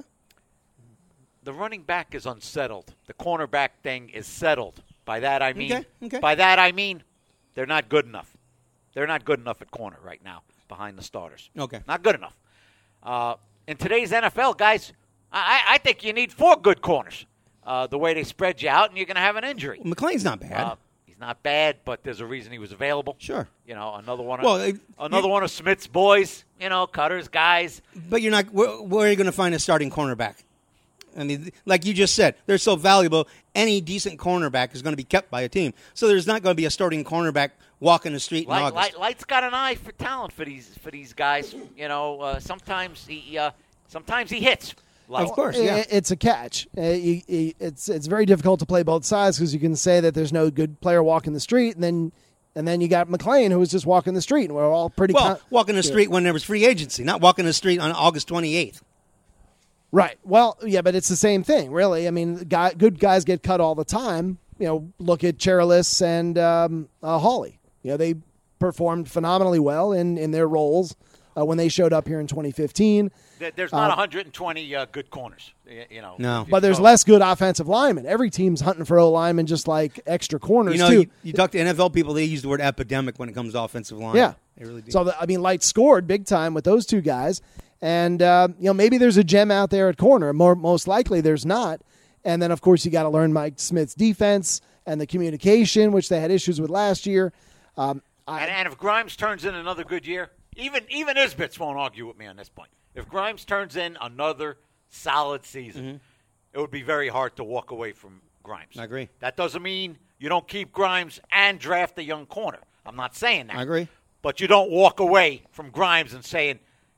The running back is unsettled. The cornerback thing is settled. By that I mean, Okay, okay. by that I mean, they're not good enough. They're not good enough at corner right now behind the starters. Okay. Not good enough. Uh, in today's N F L, guys, I, I think you need four good corners. Uh, the way they spread you out, and you're going to have an injury. McLean's not bad. Uh, he's not bad, but there's a reason he was available. Sure. You know, another one. Of, Well, it- another you- one of Smith's boys. You know, Cutters guys. But you're not. Where, where are you going to find a starting cornerback? I mean, like you just said, they're so valuable. Any decent cornerback is going to be kept by a team. So there's not going to be a starting cornerback walking the street in Light, August. Light, Light's got an eye for talent for these for these guys. You know, uh, sometimes he uh, sometimes he hits. Light. Of course, I- yeah. It's a catch. Uh, you- you- It's it's very difficult to play both sides because you can say that there's no good player walking the street, and then and then you got McLean who was just walking the street, and we're all pretty Well, con- walking the street when there was free agency, not walking the street on August twenty-eighth. Right. Well, yeah, but it's the same thing, really. I mean, guy, good guys get cut all the time. You know, look at Cherilus and um, uh, Hawley. You know, they performed phenomenally well in, in their roles uh, when they showed up here in twenty fifteen. There- There's not Uh, one hundred twenty uh, good corners. y- You know. No. If you But there's go- less good offensive linemen. Every team's hunting for O linemen, just like extra corners You know, too. you, you talk to N F L people, they use the word epidemic when it comes to offensive line. Yeah. They really do. So, the, I mean, Light scored big time with those two guys. And, uh, you know, maybe there's a gem out there at corner. More Most likely there's not. And then, of course, you got to learn Mike Smith's defense and the communication, which they had issues with last year. Um, I, And, and if Grimes turns in another good year, even even Isbits won't argue with me on this point. If Grimes turns in another solid season, Mm-hmm. it would be very hard to walk away from Grimes. I agree. That doesn't mean you don't keep Grimes and draft a young corner. I'm not saying that. I agree. But you don't walk away from Grimes and saying,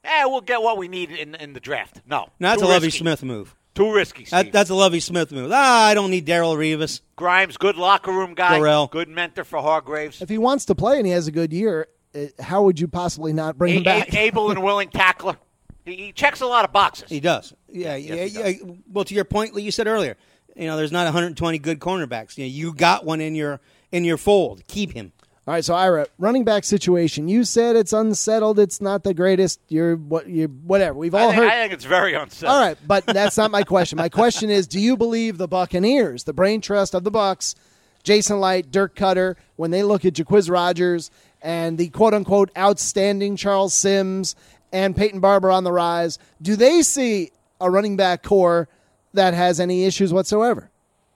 eh, we'll get what we need in in the draft. No. No, that's Too a Lovie risky. Smith move. Too risky, Steve. That, that's a Lovie Smith move. Ah, I don't need Darrell Revis. Grimes, good locker room guy. Darrell. Good mentor for Hargraves. If he wants to play and he has a good year, uh, how would you possibly not bring him A- back? a- able and willing tackler. He, he checks a lot of boxes. He does. Yeah, yeah, Yes, he yeah. Well, to your point, like you said earlier, you know, there's not one hundred twenty good cornerbacks. You know, you got one in your in your fold. Keep him. All right, so Ira, running back situation. You said it's unsettled. It's not the greatest. You're what? You're whatever. We've all I think, heard. I think it's very unsettled. All right, but that's not my question. My question is, do you believe the Buccaneers, the brain trust of the Bucs, Jason Light, Dirk Cutter, when they look at Jaquiz Rodgers and the quote-unquote outstanding Charles Sims and Peyton Barber on the rise, do they see a running back core that has any issues whatsoever?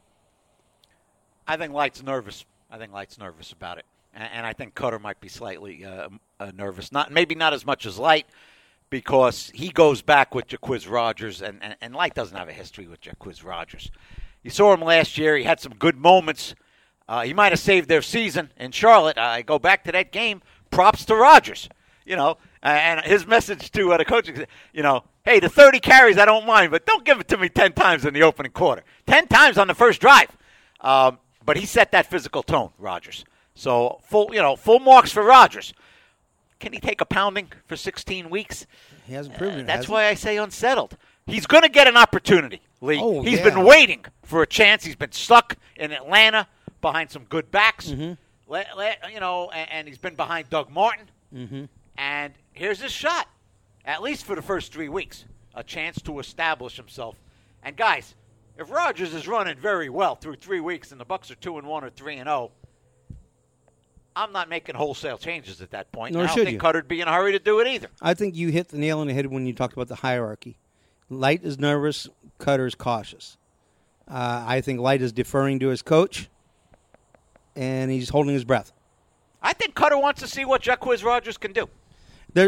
I think Light's nervous. I think Light's nervous about it. And, and I think Cutter might be slightly uh, uh, nervous. Not Maybe not as much as Light, because he goes back with Jaquiz Rodgers, and, and, and Light doesn't have a history with Jaquiz Rodgers. You saw him last year. He had some good moments. Uh, he might have saved their season in Charlotte. I go back to that game. Props to Rodgers. You know, and his message to uh, the coaching, you know, hey, the thirty carries I don't mind, but don't give it to me ten times in the opening quarter. ten times on the first drive. Um, but he set that physical tone, Rodgers. So full, you know, full marks for Rodgers. Can he take a pounding for sixteen weeks? He hasn't proven Uh, it. that's has he? why I say unsettled. He's going to get an opportunity, Lee. Oh, He's yeah. been waiting for a chance. He's been stuck in Atlanta behind some good backs. Mm-hmm. Let, let, you know, and, and he's been behind Doug Martin. Mm-hmm. And here's his shot, at least for the first three weeks, a chance to establish himself. And guys, if Rodgers is running very well through three weeks and the Bucs are two and one or three and zero, I'm not making wholesale changes at that point. Nor I don't should think you. Cutter'd be in a hurry to do it either. I think you hit the nail on the head when you talked about the hierarchy. Light is nervous, Cutter is cautious. Uh, I think Light is deferring to his coach, and he's holding his breath. I think Cutter wants to see what Jaquiz Rodgers can do. There,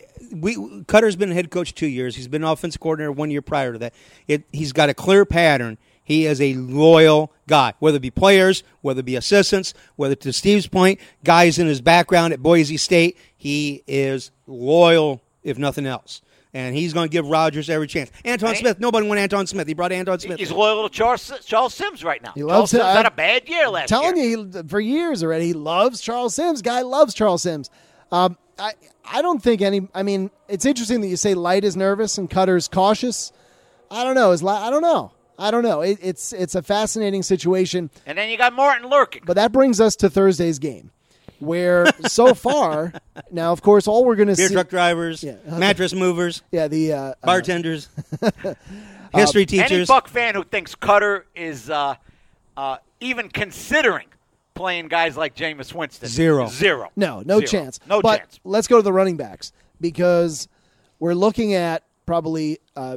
we Cutter's been head coach two years. He's been offensive coordinator one year prior to that. It, he's got a clear pattern. He is a loyal guy, whether it be players, whether it be assistants, whether, to Steve's point, guys in his background at Boise State. He is loyal, if nothing else. And he's going to give Rodgers every chance. Anton Hey. Smith, nobody wanted Anton Smith. He brought Anton Smith. He's in. loyal to Charles, Charles Sims right now. He Charles loves Sims him. had I- a bad year last telling year. you, he, for years already, he loves Charles Sims. Guy loves Charles Sims. Um, I I don't think any. I mean, it's interesting that you say Light is nervous and Cutter's cautious. I don't know. Is Light, I don't know. I don't know. It, it's it's a fascinating situation. And then you got Martin lurking. But that brings us to Thursday's game, where so far, now of course, all we're going to Beer see. truck drivers, Yeah. mattress movers, Yeah, the uh, bartenders, history Any teachers. Buck fan who thinks Cutter is uh, uh, even considering playing guys like Jameis Winston. Zero. Zero. No, no Zero. chance. No but chance. Let's go to the running backs because we're looking at probably uh,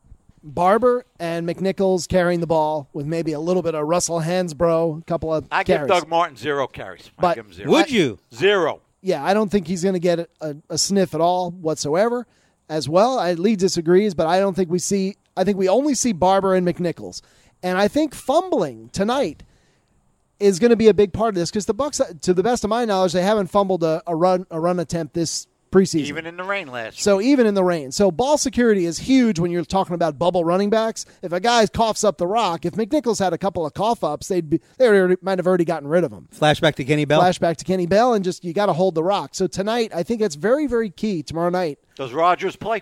Barber and McNichols carrying the ball with maybe a little bit of Russell Hansbrough, a couple of I carries. give Doug Martin zero carries. I But give him zero. Would you? Zero. Yeah, I don't think he's going to get a, a, a sniff at all whatsoever. As well, I, Lee disagrees, but I don't think we see. I think we only see Barber and McNichols, and I think fumbling tonight is going to be a big part of this because the Bucs, to the best of my knowledge, they haven't fumbled a, a run a run attempt this preseason. Even in the rain last So even in the rain. So ball security is huge when you're talking about bubble running backs. If a guy coughs up the rock, if McNichols had a couple of cough ups, they'd be they already, might have already gotten rid of him. Flashback to Kenny Bell. Flashback to Kenny Bell, and just you got to hold the rock. So tonight, I think it's very, very key. Tomorrow night, Does Rodgers play?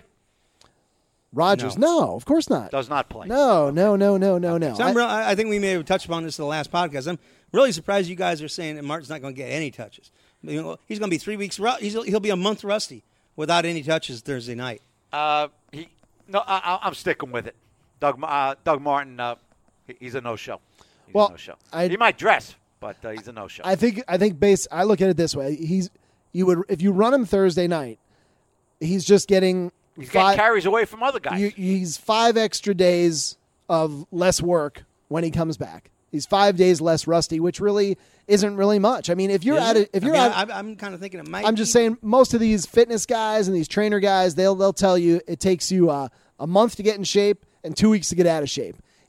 Rodgers. No. No, of course not. Does not play. No, no, no, no, no, no. So I'm I- real, I I think we may have touched upon this in the last podcast. I'm really surprised you guys are saying that Martin's not going to get any touches. You know, he's going to be three weeks. ru- He's, he'll be a month rusty without any touches Thursday night. Uh, he. No, I, I- I'm sticking with it. Doug. Uh, Doug Martin. Uh, he- he's a no-show. He's Well, a no-show. I- he might dress, but uh, he's a no-show. I think I think base. I look at it this way: he's you would if you run him Thursday night, he's just getting he's five. getting carries away from other guys. you, he's five extra days of less work when he comes back. He's five days less rusty, which really isn't really much. I mean, if you're Is at it? it, if I you're mean, at, I, I'm kind of thinking it might. I'm just be. saying most of these fitness guys and these trainer guys, they'll they'll tell you it takes you uh, a month to get in shape and two weeks to get out of shape.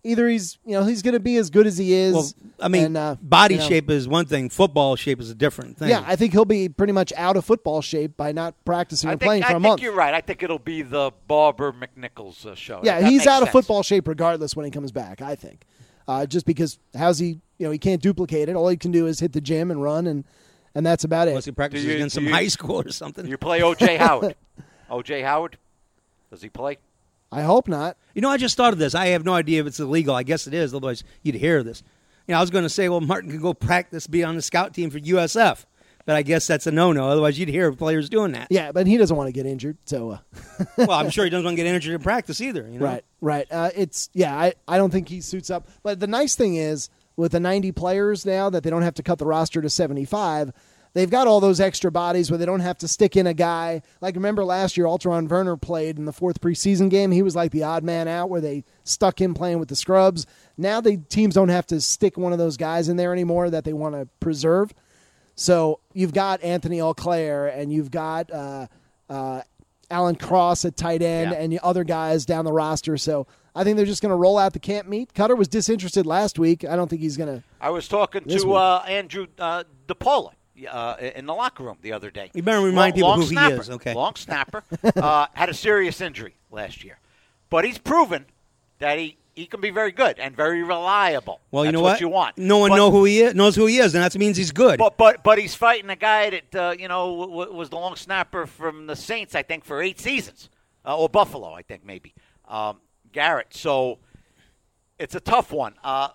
either he's you know he's going to be as good as he is. Well, I mean, and, uh, body you know, shape is one thing. Football shape is a different thing. Yeah, I think he'll be pretty much out of football shape by not practicing I and think, playing for I a think month. you're right. I think it'll be the Barber McNichols uh, show. Yeah, That he's makes out of sense. football shape regardless when he comes back, I think. Uh, just because how's he, you know, he can't duplicate it. All he can do is hit the gym and run, and, and that's about Unless he it. practices Do you- against do some you- high school or something. You play O J Howard. O J Howard? Does he play? I hope not. You know, I just thought of this. I have no idea if it's illegal. I guess it is. Otherwise, you'd hear this. You know, I was going to say, well, Martin can go practice, be on the scout team for U S F. But I guess that's a no-no. Otherwise, you'd hear players doing that. Yeah, but he doesn't want to get injured, so. Uh, Well, I'm sure he doesn't want to get injured in practice either. You know? Right, right. Uh, it's yeah. I, I don't think he suits up. But the nice thing is, with the ninety players now, that they don't have to cut the roster to seventy-five. They've got all those extra bodies where they don't have to stick in a guy. Like, remember last year, Alteron Werner played in the fourth preseason game. He was like the odd man out where they stuck him playing with the scrubs. Now the teams don't have to stick one of those guys in there anymore that they want to preserve. So you've got Anthony Auclair and you've got uh, uh, Alan Cross at tight end Yeah. and the other guys down the roster. So I think they're just going to roll out the camp meet. Cutter was disinterested last week. I don't think he's going to. I was talking This to week. uh, Andrew uh, DePaula uh, in the locker room the other day. You better remind Long- people long who he snapper, is, okay. Long snapper. uh, had a serious injury last year. But he's proven that he, he can be very good and very reliable. Well, you That's know what? what? you want. No one But- know who he is, knows who he is, and that means he's good. But but but he's fighting a guy that uh, you know w- w- was the long snapper from the Saints, I think, for eight seasons, uh, or Buffalo, I think maybe um, Garrett. So it's a tough one. Uh,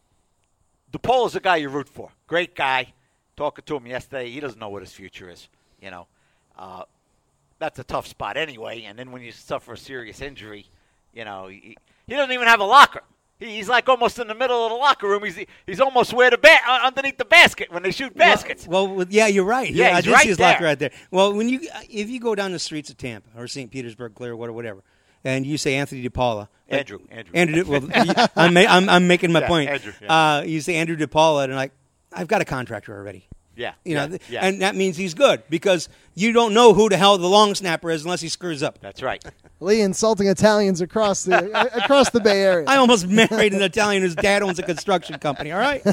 DePaul is a guy you root for. Great guy. Talking to him yesterday, he doesn't know what his future is. You know, uh, that's a tough spot anyway. And then when you suffer a serious injury, you know, he, he doesn't even have a locker. He, he's like almost in the middle of the locker room. He's he's almost where the ba- uh, underneath the basket when they shoot baskets. Well, well, with- yeah, you're right. Yeah, I he's did right see his there. locker right there. Well, when you if you go down the streets of Tampa or Saint Petersburg, Clearwater, whatever, and you say Anthony DePaula, Andrew, Andrew. Andrew, well, you- I'm, ma- I'm I'm making my Yeah, point. Andrew, yeah. uh, you say Andrew DePaula, and like, I've got a contractor already. Yeah, You know, yeah, th- yeah. and that means he's good because you don't know who the hell the long snapper is unless he screws up. That's right. Lee insulting Italians across the across the Bay Area. I almost married an Italian whose dad owns a construction company. All right.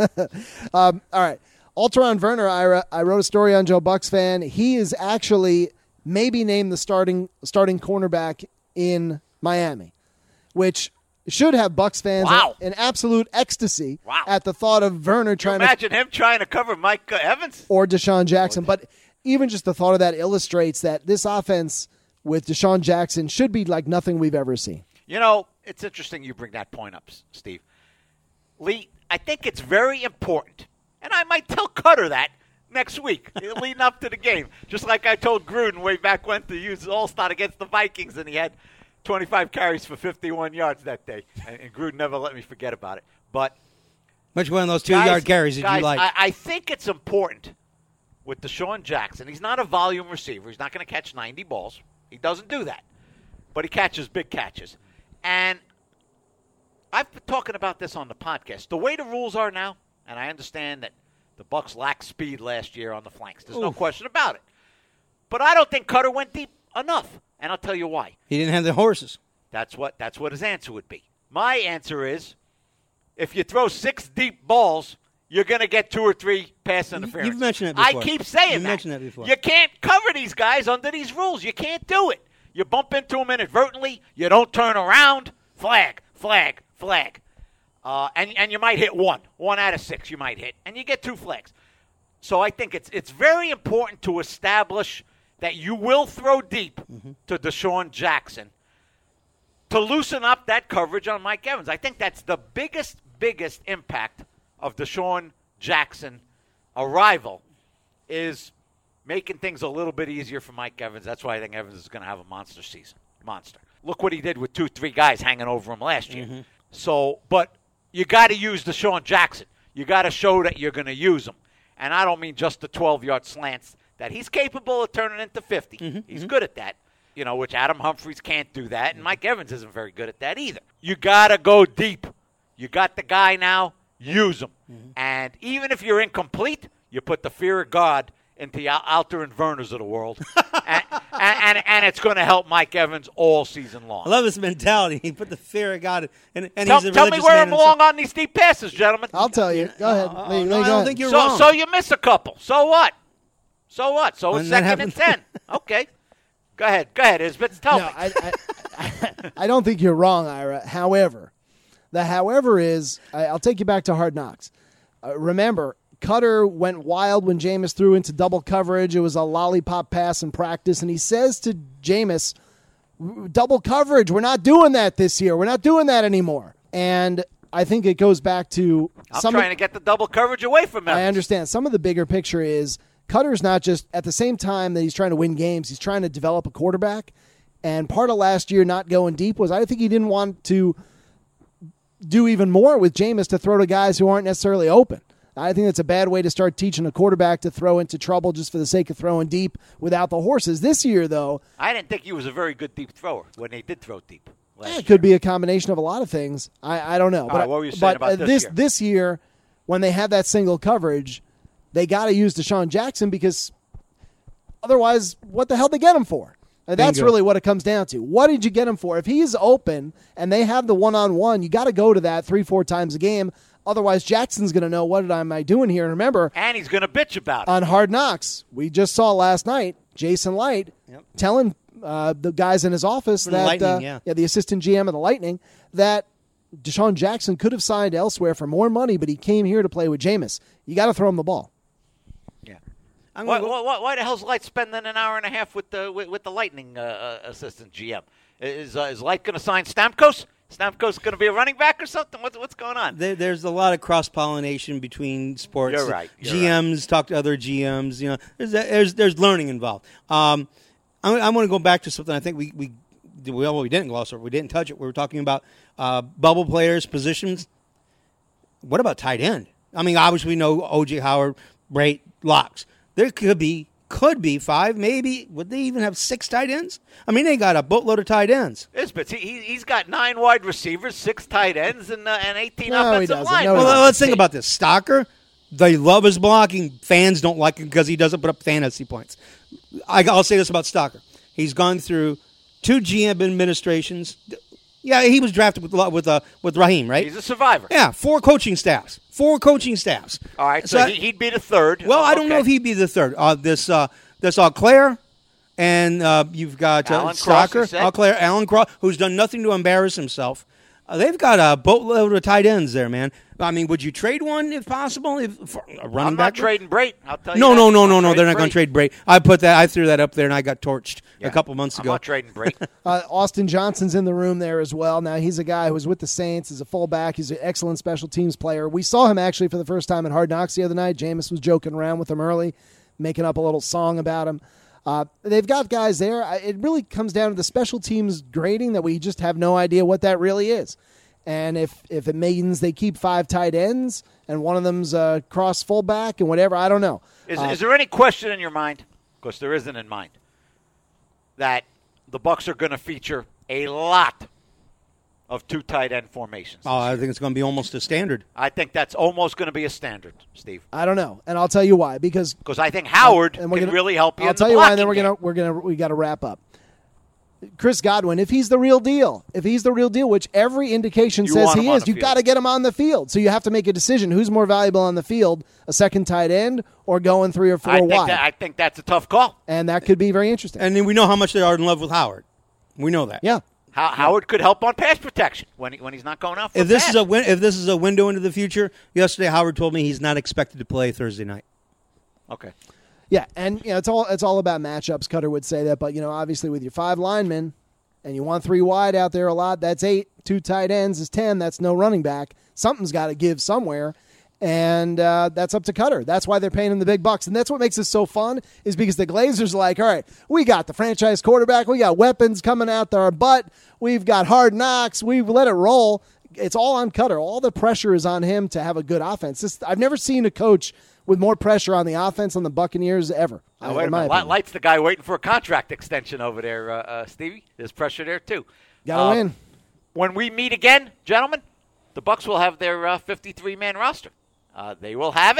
All right. Alteron Werner, I, I wrote a story on Joe Bucks fan. He is actually maybe named the starting starting cornerback in Miami, which should have Bucks fans Wow. in absolute ecstasy Wow. at the thought of Werner trying to Imagine him trying to cover Mike uh, Evans. or Deshaun Jackson. But even just the thought of that illustrates that this offense with Deshaun Jackson should be like nothing we've ever seen. You know, it's interesting you bring that point up, S- Steve. Lee, I think it's very important, and I might tell Cutter that next week, leading up to the game. Just like I told Gruden way back when to use All-Star against the Vikings, and he had twenty-five carries for fifty-one yards that day. And, and Gruden never let me forget about it. But Which one of those guys- two-yard carries did guys, you like? I, I think it's important with Deshaun Jackson. He's not a volume receiver. He's not going to catch ninety balls. He doesn't do that. But he catches big catches. And I've been talking about this on the podcast. The way the rules are now, and I understand that the Bucs lacked speed last year on the flanks. There's no Oof. question about it. But I don't think Cutter went deep enough. And I'll tell you why. he didn't have the horses. That's what that's what his answer would be. My answer is, if you throw six deep balls, you're going to get two or three pass interference. you've mentioned that before. I keep saying You've that. mentioned that before. You can't cover these guys under these rules. You can't do it. You bump into them inadvertently. You don't turn around. Flag, flag, flag. Uh, and and you might hit one. One out of six you might hit. And you get two flags. So I think it's it's very important to establish that you will throw deep Mm-hmm. to Deshaun Jackson to loosen up that coverage on Mike Evans. I think that's the biggest, biggest impact of Deshaun Jackson arrival is making things a little bit easier for Mike Evans. That's why I think Evans is going to have a monster season. Monster. Look what he did with two, three guys hanging over him last year. Mm-hmm. So, but you got to use Deshaun Jackson. You got to show that you're going to use him. And I don't mean just the twelve-yard slants that he's capable of turning into fifty. Mm-hmm. He's good at that, you know, which Adam Humphries can't do that, and Mike Evans isn't very good at that either. You got to go deep. You got the guy now, use him. Mm-hmm. And even if you're incomplete, you put the fear of God into the Al- Alter and Verners of the world, and, and, and and it's going to help Mike Evans all season long. I love his mentality. He put the fear of God, and, and Tell, he's a tell me religious where man I himself. belong on these deep passes, gentlemen. I'll tell you. Go ahead. Uh, Lee, no, Lee, I go don't ahead. think you're so wrong. so you miss a couple. So what? So what? So it's When that second and ten. happens- Okay. Go ahead. Go ahead, Isbitz. Tell No, me. I, I, I, I don't think you're wrong, Ira. However, the however is, I, I'll take you back to Hard Knocks. Uh, remember, Cutter went wild when Jameis threw into double coverage. It was a lollipop pass in practice, and he says to Jameis, double coverage, we're not doing that this year. We're not doing that anymore. And I think it goes back to I'm some trying of, to get the double coverage away from him. I understand. Some of the bigger picture is Cutter's not just at the same time that he's trying to win games, he's trying to develop a quarterback. And part of last year not going deep was I think he didn't want to do even more with Jameis to throw to guys who aren't necessarily open. I think it's a bad way to start teaching a quarterback to throw into trouble just for the sake of throwing deep without the horses. This year, though, I didn't think he was a very good deep thrower when he did throw deep. last it year. could be a combination of a lot of things. I, I don't know. All but right, what were you saying but, about uh, this this year? this year, when they have that single coverage, they got to use Deshaun Jackson because otherwise, what the hell they get him for? And that's Bingo. really what it comes down to. What did you get him for? If he's open and they have the one-on-one, you got to go to that three, four times a game. Otherwise, Jackson's going to know, what am I doing here? And remember, And he's going to bitch about it. on Hard Knocks, we just saw last night Jason Light Yep. telling uh, the guys in his office From the that Lightning, uh, yeah. the assistant G M of the Lightning, that Deshaun Jackson could have signed elsewhere for more money, but he came here to play with Jameis. You got to throw him the ball. yeah. I'm Why, gonna go- why, why the hell's Light spending an hour and a half with the with, with the Lightning uh, uh, assistant G M? Is uh, is Light going to sign Stamkos? Stamkos going to be a running back or something? What's what's going on? There, there's a lot of cross pollination between sports. You're right, you're G Ms talk to other G Ms. You know, there's there's, there's learning involved. Um, I, I want to go back to something. I think we we well we didn't gloss over. We didn't touch it. We were talking about uh, bubble players positions. What about tight end? I mean, obviously we know O J Howard, Brait, Locks. There could be could be five, maybe. Would they even have six tight ends? I mean, they got a boatload of tight ends. Isbitz, he, he- he's got nine wide receivers, six tight ends, and, uh, and eighteen No, he offensive doesn't. linemen. No, he Well, doesn't. let's think about this. Stocker, they love his blocking. Fans don't like him because he doesn't put up fantasy points. I, I'll say this about Stocker. He's gone through two G M administrations. Yeah, he was drafted with with uh, with Raheem, right? He's a survivor. Yeah, four coaching staffs. Four coaching staffs. All right, so, I- he, he'd be the third. well, I don't know Okay. if he'd be the third. Uh, this uh, this uh, Claire, and uh, you've got uh, Alan Cross, you Stocker, said? uh, Claire, Alan Cross, who's done nothing to embarrass himself. Uh, they've got a boatload of tight ends there, man. I mean, would you trade one if possible? If for a running I'm back? not trading Brait. I'll tell you No, that. no, no, I'm no, not no. They're not going trading to trade Brait. I put that. I threw that up there, and I got torched Yeah. a couple months I'm ago. not trading Brait. Uh, Austin Johnson's in the room there as well. Now, he's a guy who was with the Saints. He's a fullback. He's an excellent special teams player. We saw him actually for the first time at Hard Knocks the other night. Jameis was joking around with him early, making up a little song about him. Uh, they've got guys there. I- It really comes down to the special teams grading that we just have no idea what that really is. And if, if it means they keep five tight ends and one of them's a cross fullback and whatever, I don't know. Is, Uh, is there any question in your mind, because there isn't in mine, that the Bucs are going to feature a lot of two tight end formations? Oh, I think it's going to be almost a standard. I think that's almost going to be a standard, Steve, I don't know. And I'll tell you why. Because because I think Howard and we're can gonna- really help you. I'll in tell the you why, and then blocking we're gonna game. we're gonna we got to wrap up. Chris Godwin, if he's the real deal, if he's the real deal, which every indication You says want he him on is, the you've field. got to get him on the field. So you have to make a decision: who's more valuable on the field, a second tight end or going three or four I think, wide? that, I think that's a tough call. and that could be very interesting. And then we know how much they are in love with Howard. We know that. yeah, How, Howard could help on pass protection when he, when he's not going out for If this pass. is a win- if this is a window into the future, yesterday Howard told me he's not expected to play Thursday night. Okay. yeah, and you know it's all it's all about matchups. Cutter would say that, but you know obviously with your five linemen and you want three wide out there a lot, that's eight. Two tight ends is ten. That's no running back. Something's got to give somewhere. And uh, that's up to Cutter. That's why they're paying him the big bucks. And that's what makes it so fun is because the Glazers are like, all right, we got the franchise quarterback. We got weapons coming out our butt. We've got Hard Knocks. We've let it roll. It's all on Cutter. All the pressure is on him to have a good offense. This, I've never seen a coach with more pressure on the offense on the Buccaneers ever. Now, in wait a my minute. opinion. Light's the guy waiting for a contract extension over there, uh, uh, Stevie. There's pressure there, too. Gotta Uh, win. When we meet again, gentlemen, the Bucs will have their uh, fifty-three man roster. Uh, they will have it.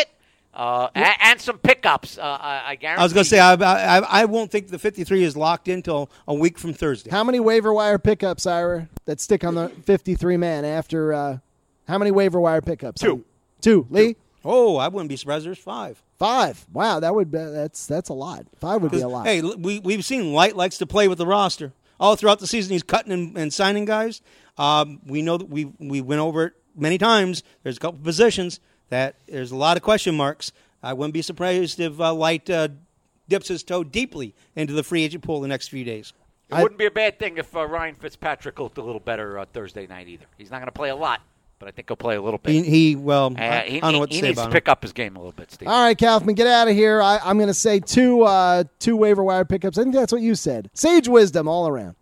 Uh, and, and some pickups, uh, I, I guarantee. I was going to say, I, I, I won't think the fifty-three is locked in until a week from Thursday. How many waiver wire pickups, Ira, that stick on the fifty-three man after uh, how many waiver wire pickups? Two. Two. Lee? Oh, I wouldn't be surprised there's five. Five. Wow, that would be, that's that's a lot. Five would be a lot. Hey, we, we've seen Light likes to play with the roster. All throughout the season, he's cutting and, and signing guys. Um, we know that we we went over it many times. There's a couple positions that there's a lot of question marks. I wouldn't be surprised if uh, Light uh, dips his toe deeply into the free agent pool the next few days. It wouldn't be a bad thing if uh, Ryan Fitzpatrick looked a little better uh, Thursday night either. He's not going to play a lot, but I think he'll play a little bit. He, he well, uh, I, he, I don't know what to he say needs about to him. pick up his game a little bit, Steve. All right, Kaufman, get out of here. I, I'm going to say two uh, two waiver wire pickups. I think that's what you said. Sage wisdom all around.